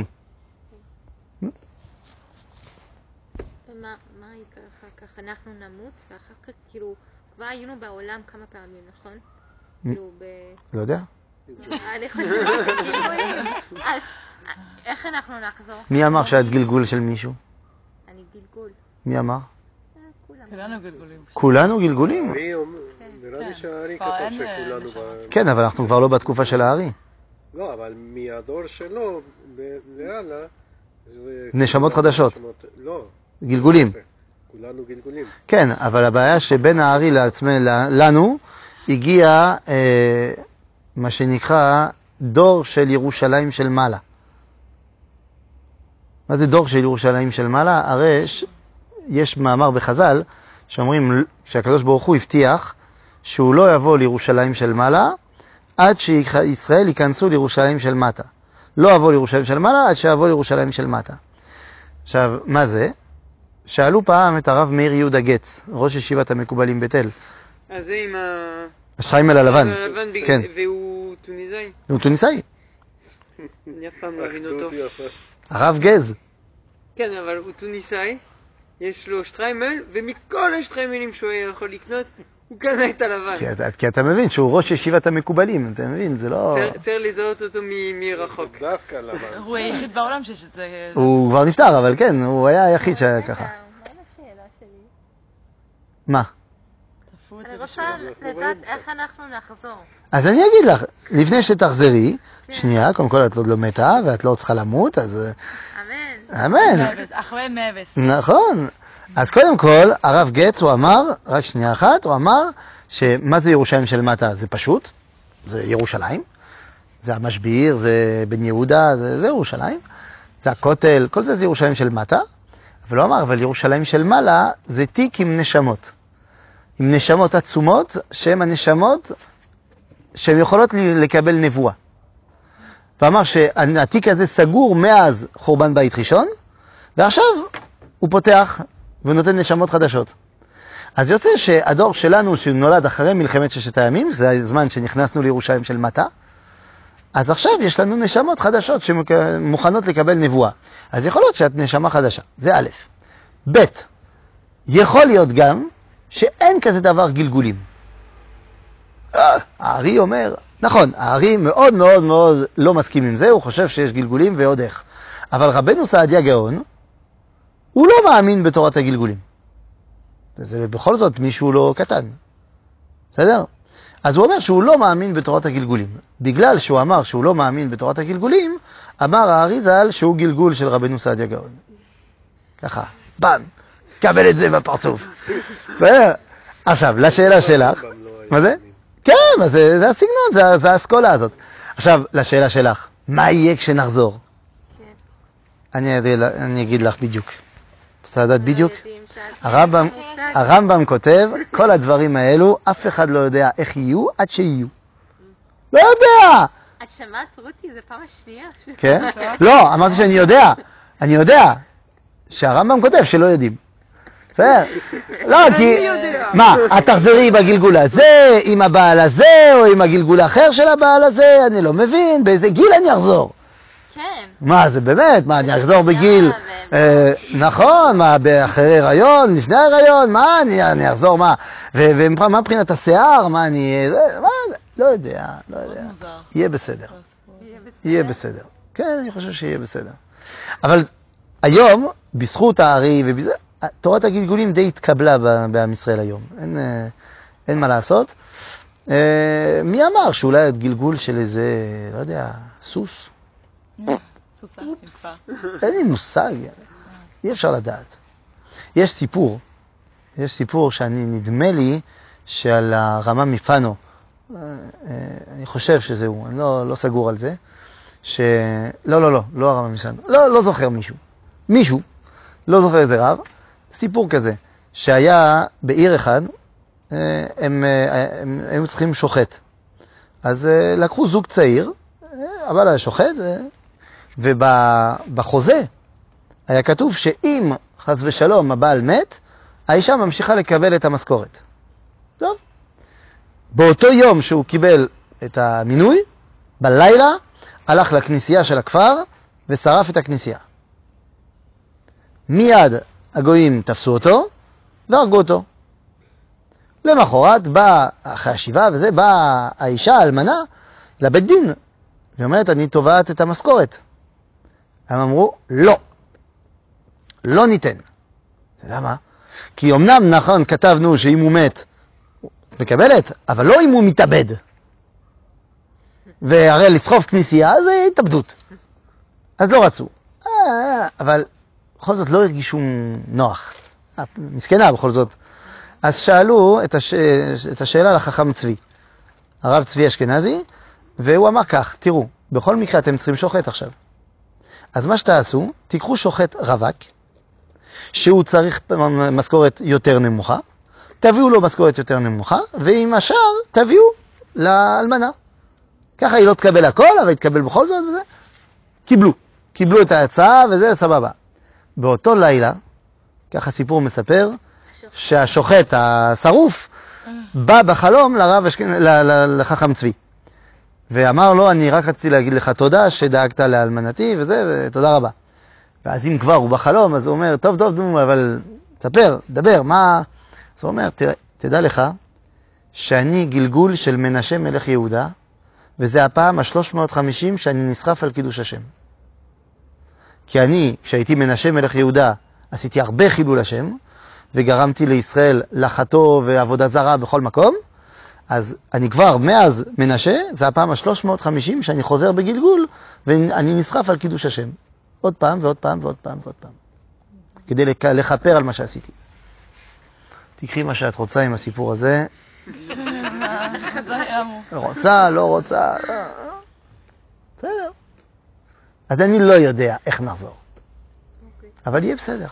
מה מה יקרה אחר כך? אנחנו נמות, ואחר כך כאילו, כבר היינו בעולם כמה פעמים, נכון? כאילו ב... לא יודע. אני חושבת, גלגולים. אז איך אנחנו נחזור? מי אמר שאת גלגול של מישהו? אני גלגול. מי אמר? אה, כולם. כולנו גלגולים. כולנו גלגולים? אני אומר- נראה לי שהארי כבר כתב אין, שכולנו... נשמה. ב- כן, אבל אנחנו כבר לא בתקופה של הארי. לא, אבל מהדור שלו ב- והלאה... זה- נשמות חדשות. נשמות- לא, גלגולים. כולנו גלגולים. כן, אבל הבעיה שבין הארי לעצמנו, לנו, הגיע אה, מה שנקרא דור של ירושלים של מעלה. מה זה דור של ירושלים של מעלה? הרי יש, יש מאמר בחז"ל שאומרים שהקדוש ברוך הוא הבטיח שהוא לא יבוא לירושלים של מעלה עד שישראל ייכנסו לירושלים של מטה. לא יבוא לירושלים של מעלה עד שיבוא לירושלים של מטה. עכשיו, מה זה? שאלו פעם את הרב מאיר יהודה גץ, ראש ישיבת המקובלים בתל. אז זה עם ה... השחיימל הלבן. הלבן, בג- כן. והוא טוניסאי. הוא טוניסאי. אני אף פעם לא אבין אותו. אחדות יפה. הרב גז. כן, אבל הוא טוניסאי, יש לו שטריימל, ומכל השטריימלים שהוא היה יכול לקנות, הוא קנה את הלבן. כי אתה, כי אתה מבין שהוא ראש ישיבת המקובלים, אתה מבין? זה לא... צריך- צריך לזהות אותו מ- מרחוק. דווקא לבן. הוא היחיד בעולם שיש את זה. הוא כבר נפטר, אבל כן, הוא היה היחיד שהיה ככה. מה עם השאלה שלי? מה? תפו את אני זה רוצה בשביל... לדעת איך אנחנו נחזור. אז אני אגיד לך, לפני שתחזרי, שנייה, קודם כל את עוד לא מתה, ואת לא צריכה למות, אז... אמן. אמן. מבס, אחרי מבס. נכון. אז קודם כל, הרב גץ, הוא אמר, רק שנייה אחת, הוא אמר שמה זה ירושלים של מטה? זה פשוט, זה ירושלים, זה המשביר, זה בן יהודה, זה, זה ירושלים, זה הכותל, כל זה זה ירושלים של מטה, אבל הוא אמר, אבל ירושלים של מעלה זה תיק עם נשמות, עם נשמות עצומות, שהן הנשמות שהן יכולות לקבל נבואה. ואמר שהתיק הזה סגור מאז חורבן בית ראשון, ועכשיו הוא פותח ונותן נשמות חדשות. אז יוצא שהדור שלנו שנולד אחרי מלחמת ששת הימים, זה הזמן שנכנסנו לירושלים של מטה, אז עכשיו יש לנו נשמות חדשות שמוכנות לקבל נבואה. אז יכול להיות שאת נשמה חדשה, זה א', ב', יכול להיות גם שאין כזה דבר גלגולים. אה, הארי אומר, נכון, הארי מאוד מאוד מאוד לא מסכים עם זה, הוא חושב שיש גלגולים ועוד איך. אבל רבנו סעדיה גאון, הוא לא מאמין בתורת הגלגולים. וזה בכל זאת מישהו לא קטן. בסדר? אז הוא אומר שהוא לא מאמין בתורת הגלגולים. בגלל שהוא אמר שהוא לא מאמין בתורת הגלגולים, אמר הארי ז"ל שהוא גלגול של רבנו סעדיה גאון. ככה, בם, קבל את זה בפרצוף. בסדר? עכשיו, לשאלה שלך. מה זה? כן, זה, זה הסגנון, זה, זה האסכולה הזאת. עכשיו, לשאלה שלך, מה יהיה כשנחזור? אני, אני אגיד לך בדיוק. רוצה לדעת בדיוק? הרמב"ם, הרמב"ם כותב, כל הדברים האלו, אף אחד לא יודע איך יהיו עד שיהיו. לא יודע! את שמעת רותי, זה פעם השנייה. כן? לא, אמרתי שאני יודע. אני יודע שהרמב"ם כותב שלא יודעים. בסדר? לא, כי... מה, את תחזרי בגלגול הזה, עם הבעל הזה, או עם הגלגול האחר של הבעל הזה, אני לא מבין, באיזה גיל אני אחזור? כן. מה, זה באמת? מה, אני אחזור בגיל... אה, נכון, מה, אחרי הריון, לפני הריון, מה, אני, אני אחזור, מה? ו- ומה מבחינת השיער, מה, אני... זה, מה, זה, לא יודע, לא יודע. מוזר. יהיה בסדר. יהיה בסדר. כן, אני חושב שיהיה בסדר. אבל היום, בזכות הארי ובזה, תורת הגלגולים די התקבלה ב- בעם ישראל היום. אין, אה, אין מה לעשות. אה, מי אמר שאולי את גלגול של איזה, לא יודע, סוס? סוסה, יפה. אין לי מושג, אי אפשר לדעת. יש סיפור, יש סיפור שאני, נדמה לי, שעל הרמה מפאנו, אני חושב שזהו, אני לא, לא סגור על זה, ש... לא, לא, לא, לא הרמה מפאנו, לא, לא זוכר מישהו. מישהו, לא זוכר איזה רב, סיפור כזה, שהיה בעיר אחד, הם, הם, הם, הם צריכים שוחט. אז לקחו זוג צעיר, אבל היה שוחט, ובחוזה היה כתוב שאם חס ושלום הבעל מת, האישה ממשיכה לקבל את המשכורת. טוב. באותו יום שהוא קיבל את המינוי, בלילה, הלך לכנסייה של הכפר ושרף את הכנסייה. מיד הגויים תפסו אותו והרגו אותו. למחרת באה, אחרי השבעה וזה, באה האישה האלמנה לבית דין, ואומרת, אני תובעת את המשכורת. הם אמרו, לא, לא ניתן. למה? כי אמנם נכון כתבנו שאם הוא מת, מקבלת, אבל לא אם הוא מתאבד. והרי לסחוף כנסייה זה התאבדות. אז לא רצו. אבל בכל זאת לא הרגישו נוח. מסכנה בכל זאת. אז שאלו את, הש... את השאלה לחכם צבי, הרב צבי אשכנזי, והוא אמר כך, תראו, בכל מקרה אתם צריכים שוחט עכשיו. אז מה שתעשו, תיקחו שוחט רווק, שהוא צריך משכורת יותר נמוכה, תביאו לו משכורת יותר נמוכה, ועם השאר תביאו לאלמנה. ככה היא לא תקבל הכל, אבל היא תקבל בכל זאת וזה. קיבלו, קיבלו את ההצעה וזה סבבה. באותו לילה, ככה סיפור מספר, שהשוחט השרוף בא בחלום לרב אשכנ... לחכם צבי. ואמר לו, אני רק רציתי להגיד לך תודה שדאגת לאלמנתי וזה, ותודה רבה. ואז אם כבר הוא בחלום, אז הוא אומר, טוב, טוב, טוב, אבל תספר, דבר, מה... אז הוא אומר, תראה, תדע לך שאני גלגול של מנשה מלך יהודה, וזה הפעם ה-שלוש מאות וחמישים שאני נסחף על קידוש השם. כי אני, כשהייתי מנשה מלך יהודה, עשיתי הרבה חילול השם, וגרמתי לישראל לחתו ועבודה זרה בכל מקום, אז אני כבר מאז מנשה, זה הפעם ה-שלוש מאות וחמישים שאני חוזר בגלגול, ואני נסחף על קידוש השם. עוד פעם ועוד פעם ועוד פעם ועוד פעם. כדי לכפר על מה שעשיתי. תקחי מה שאת רוצה עם הסיפור הזה. רוצה, לא רוצה. בסדר. אז אני לא יודע איך נחזור. אבל יהיה בסדר.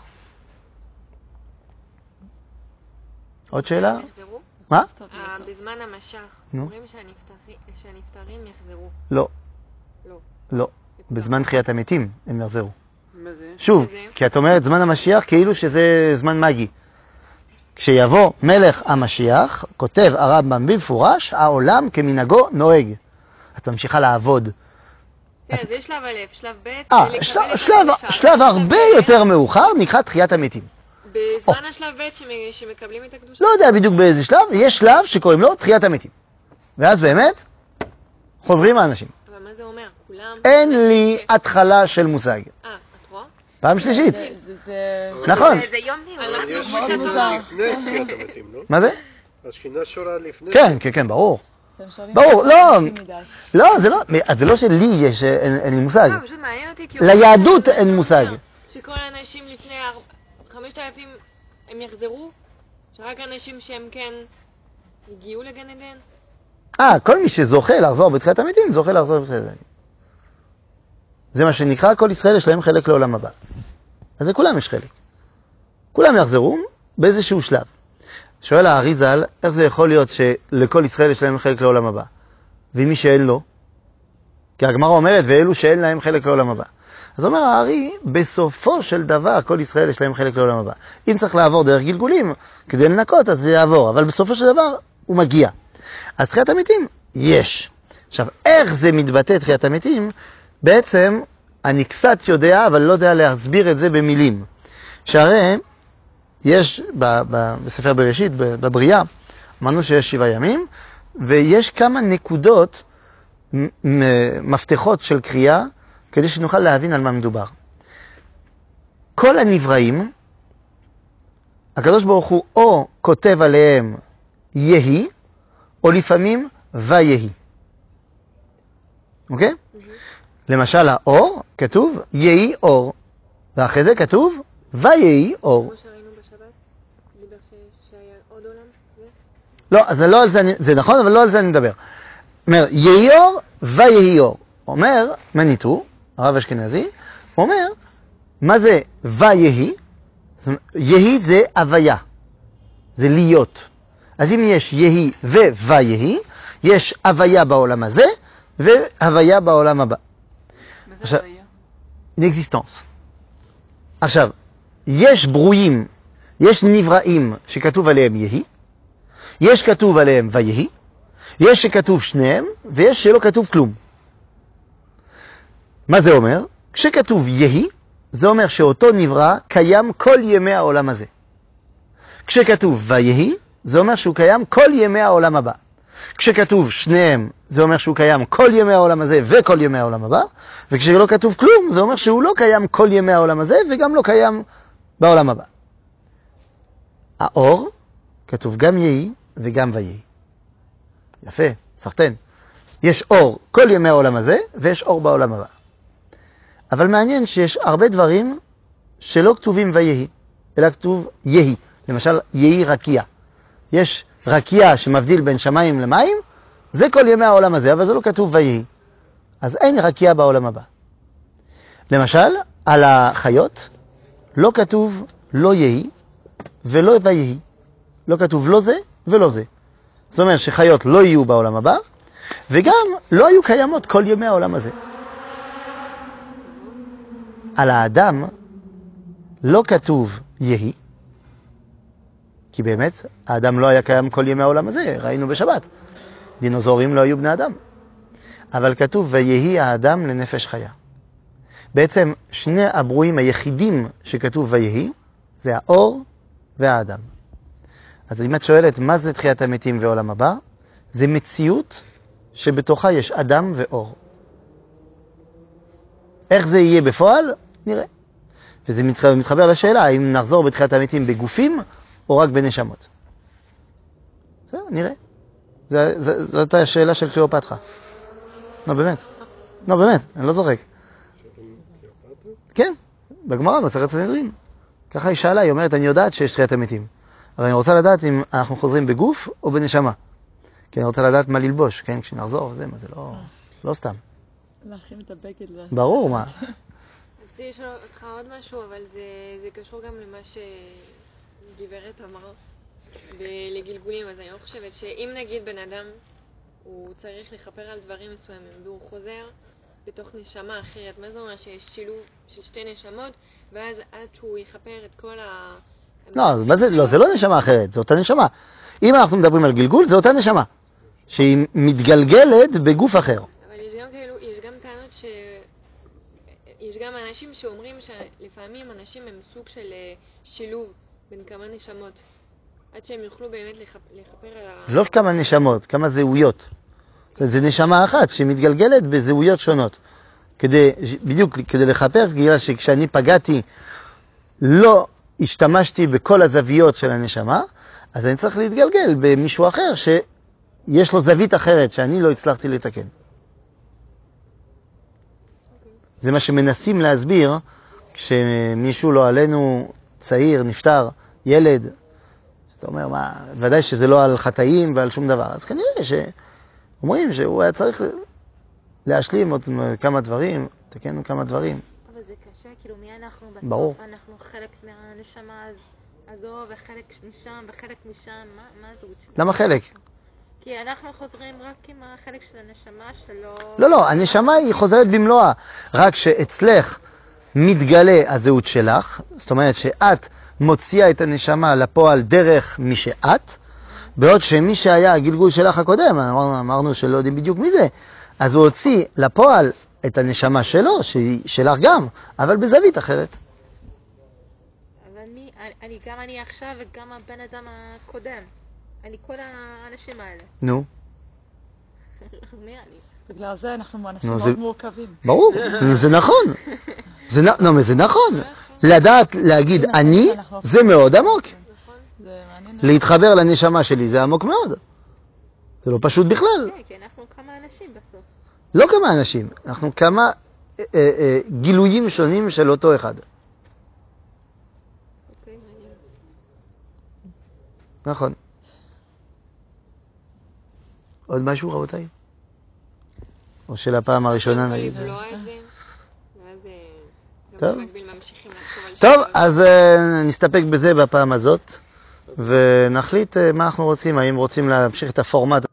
עוד שאלה? יחזרו? מה? בזמן המשך, נו. אומרים שהנפטרים יחזרו. לא, לא. לא. בזמן תחיית המתים הם יחזרו. מה זה? שוב, כי את אומרת זמן המשיח כאילו שזה זמן מגי. כשיבוא מלך המשיח, כותב הרמב"ם במפורש, העולם כמנהגו נוהג. את ממשיכה לעבוד. אז יש שלב א', שלב ב', אה, ולקבל שלב, את שלב, הקדושה. שלב הרבה יותר מאוחר נקרא תחיית המתים. בזמן השלב ב' שמ- שמקבלים את הקדושה. לא יודע בדיוק באיזה שלב, יש שלב שקוראים לו תחיית המתים. ואז באמת, חוזרים האנשים. אבל מה זה אומר? כולם... אין לי התחלה של מושג. אה, את רואה? פעם שלישית. זה- זה נכון. זה יום אבל יש מאוד שכינה מוזר. לפני תחיית המתים, לא? מה זה? השכינה שורה לפני. כן, כן, כן, ברור. אתם שואלים ברור, לא, מדי. לא, זה לא, אז זה לא שלי יש, אין אין לי מושג. לא, פשוט מעניין אותי כי... הוא- ליהדות אין מושג. שכל האנשים לפני אר- חמשת אלפים הם יחזרו? שרק אנשים שהם כן הגיעו לגן עדן? אה, כל מי שזוכה לחזור בתחיית המתים, זוכה לחזור בתחיית המתים. זה מה שנקרא, כל ישראל יש להם חלק לעולם הבא. אז לכולם יש חלק. כולם יחזרו באיזשהו שלב. שואל הארי ז"ל, איך זה יכול להיות שלכל ישראל יש להם חלק לעולם הבא? ומי שאין לו? כי הגמרא אומרת, ואלו שאין להם חלק לעולם הבא. אז אומר הארי, בסופו של דבר, כל ישראל יש להם חלק לעולם הבא. אם צריך לעבור דרך גלגולים, כדי לנקות, אז זה יעבור. אבל בסופו של דבר, הוא מגיע. אז תחיית המתים, יש. עכשיו, איך זה מתבטא תחיית המתים? בעצם, אני קצת יודע, אבל לא יודע להסביר את זה במילים. שהרי, יש ב- ב- בספר בראשית, ב- בבריאה, אמרנו שיש שבעה ימים, ויש כמה נקודות, מ- מ- מפתחות של קריאה, כדי שנוכל להבין על מה מדובר. כל הנבראים, הקדוש ברוך הוא או כותב עליהם יהי, או לפעמים ויהי. אוקיי? למשל האור, כתוב יהי אור, ואחרי זה כתוב ויהי אור. כמו שראינו בשבת? דיבר ש- שהיה עוד עולם? ו- לא, אז זה לא על זה, אני- זה נכון, אבל לא על זה אני מדבר. אומר, יהי אור ויהי אור. אומר, מניטו, הרב אשכנזי, הוא אומר, מה זה ויהי? זאת אומרת, יהי זה הוויה, זה להיות. אז אם יש יהי וויהי, יש הוויה בעולם הזה, והוויה בעולם הבא. מה עכשיו- זה היה? לאקזיסטנס. עכשיו, יש ברואים, יש נבראים שכתוב עליהם יהי, יש כתוב עליהם ויהי, יש שכתוב שניהם, ויש שלא כתוב כלום. מה זה אומר? כשכתוב יהי, זה אומר שאותו נברא קיים כל ימי העולם הזה. כשכתוב ויהי, זה אומר שהוא קיים כל ימי העולם הבא. כשכתוב שניהם, זה אומר שהוא קיים כל ימי העולם הזה וכל ימי העולם הבא, וכשלא כתוב כלום, זה אומר שהוא לא קיים כל ימי העולם הזה וגם לא קיים בעולם הבא. האור, כתוב גם יהי וגם ויהי. יפה, סחטן. יש אור כל ימי העולם הזה ויש אור בעולם הבא. אבל מעניין שיש הרבה דברים שלא כתובים ויהי, אלא כתוב יהי. למשל, יהי רקיע. יש רקיע שמבדיל בין שמיים למים, זה כל ימי העולם הזה, אבל זה לא כתוב ויהי. אז אין רקיע בעולם הבא. למשל, על החיות לא כתוב לא יהי ולא ויהי. לא כתוב לא זה ולא זה. זאת אומרת שחיות לא יהיו בעולם הבא, וגם לא היו קיימות כל ימי העולם הזה. על האדם לא כתוב יהי, כי באמת האדם לא היה קיים כל ימי העולם הזה, ראינו בשבת. דינוזורים לא היו בני אדם. אבל כתוב ויהי האדם לנפש חיה. בעצם שני הברואים היחידים שכתוב ויהי, זה האור והאדם. אז אם את שואלת מה זה תחיית המתים ועולם הבא, זה מציאות שבתוכה יש אדם ואור. איך זה יהיה בפועל? נראה. וזה מתחבר לשאלה, האם נחזור בתחיית המתים בגופים או רק בנשמות. זהו, נראה. זה, זה, זאת השאלה של קליאופטרה. לא, באמת. לא, באמת, אני לא זורק. כן, בגמרא, מסכת סנהדרין. ככה היא שאלה, היא אומרת, אני יודעת שיש תחיית המתים. אבל אני רוצה לדעת אם אנחנו חוזרים בגוף או בנשמה. כי אני רוצה לדעת מה ללבוש, כן? כשנחזור, זה, מה זה לא, לא סתם. להכין את הבגד. ברור, מה. אז יש לך עוד משהו, אבל זה, זה קשור גם למה שגברת אמרה, ולגלגולים. אז אני לא חושבת שאם נגיד בן אדם, הוא צריך לכפר על דברים מסוימים, והוא חוזר בתוך נשמה אחרת. מה זה אומר? שיש שילוב של שתי נשמות, ואז עד שהוא יכפר את כל ה... לא, מה זה, לא, זה לא נשמה אחרת, זה אותה נשמה. אם אנחנו מדברים על גלגול, זה אותה נשמה, שהיא מתגלגלת בגוף אחר. אבל יש גם כאלו, יש גם טענות ש... יש גם אנשים שאומרים שלפעמים אנשים הם סוג של שילוב בין כמה נשמות, עד שהם יוכלו באמת לכפר על ה... לא כמה נשמות, כמה זהויות. זה נשמה אחת שמתגלגלת בזהויות שונות. כדי, בדיוק כדי לכפר, בגלל שכשאני פגעתי, לא השתמשתי בכל הזוויות של הנשמה, אז אני צריך להתגלגל במישהו אחר שיש לו זווית אחרת שאני לא הצלחתי לתקן. זה מה שמנסים להסביר כשמישהו לא עלינו, צעיר, נפטר, ילד, אתה אומר, מה, ודאי שזה לא על חטאים ועל שום דבר. אז כנראה שאומרים שהוא היה צריך להשלים עוד כמה דברים, תקן כמה דברים. אבל זה קשה, כאילו מי אנחנו בסוף? ברור. אנחנו חלק מהנשמה הזו וחלק משם וחלק משם, מה, מה הזהות שלנו? למה חלק? כי אנחנו חוזרים רק עם החלק של הנשמה שלו... לא, לא, הנשמה היא חוזרת במלואה, רק שאצלך מתגלה הזהות שלך, זאת אומרת שאת מוציאה את הנשמה לפועל דרך מי שאת, בעוד שמי שהיה הגלגול שלך הקודם, אמרנו, אמרנו שלא יודעים בדיוק מי זה, אז הוא הוציא לפועל את הנשמה שלו, שהיא שלך גם, אבל בזווית אחרת. אבל מי, אני, אני גם אני עכשיו וגם הבן אדם הקודם. אני כל האנשים האלה. נו. מי אני? בגלל זה אנחנו אנשים נו, מאוד זה- מורכבים. ברור, זה נכון. זה נ- לא, זה נכון. לדעת להגיד אני, זה מאוד עמוק. זה מעניין. להתחבר לנשמה שלי זה עמוק מאוד. זה לא פשוט בכלל. כן, כי אנחנו כמה אנשים בסוף. לא כמה אנשים, אנחנו כמה אה, אה, גילויים שונים של אותו אחד. אוקיי, מעניין. נכון. עוד משהו, רבותיי? או של הפעם הראשונה נגיד. לבלוע את זה, ואז אה, טוב. גם במקביל ממשיכים לחשוב על טוב, אז אה, נסתפק בזה בפעם הזאת, ונחליט אה, מה אנחנו רוצים, האם רוצים להמשיך את הפורמט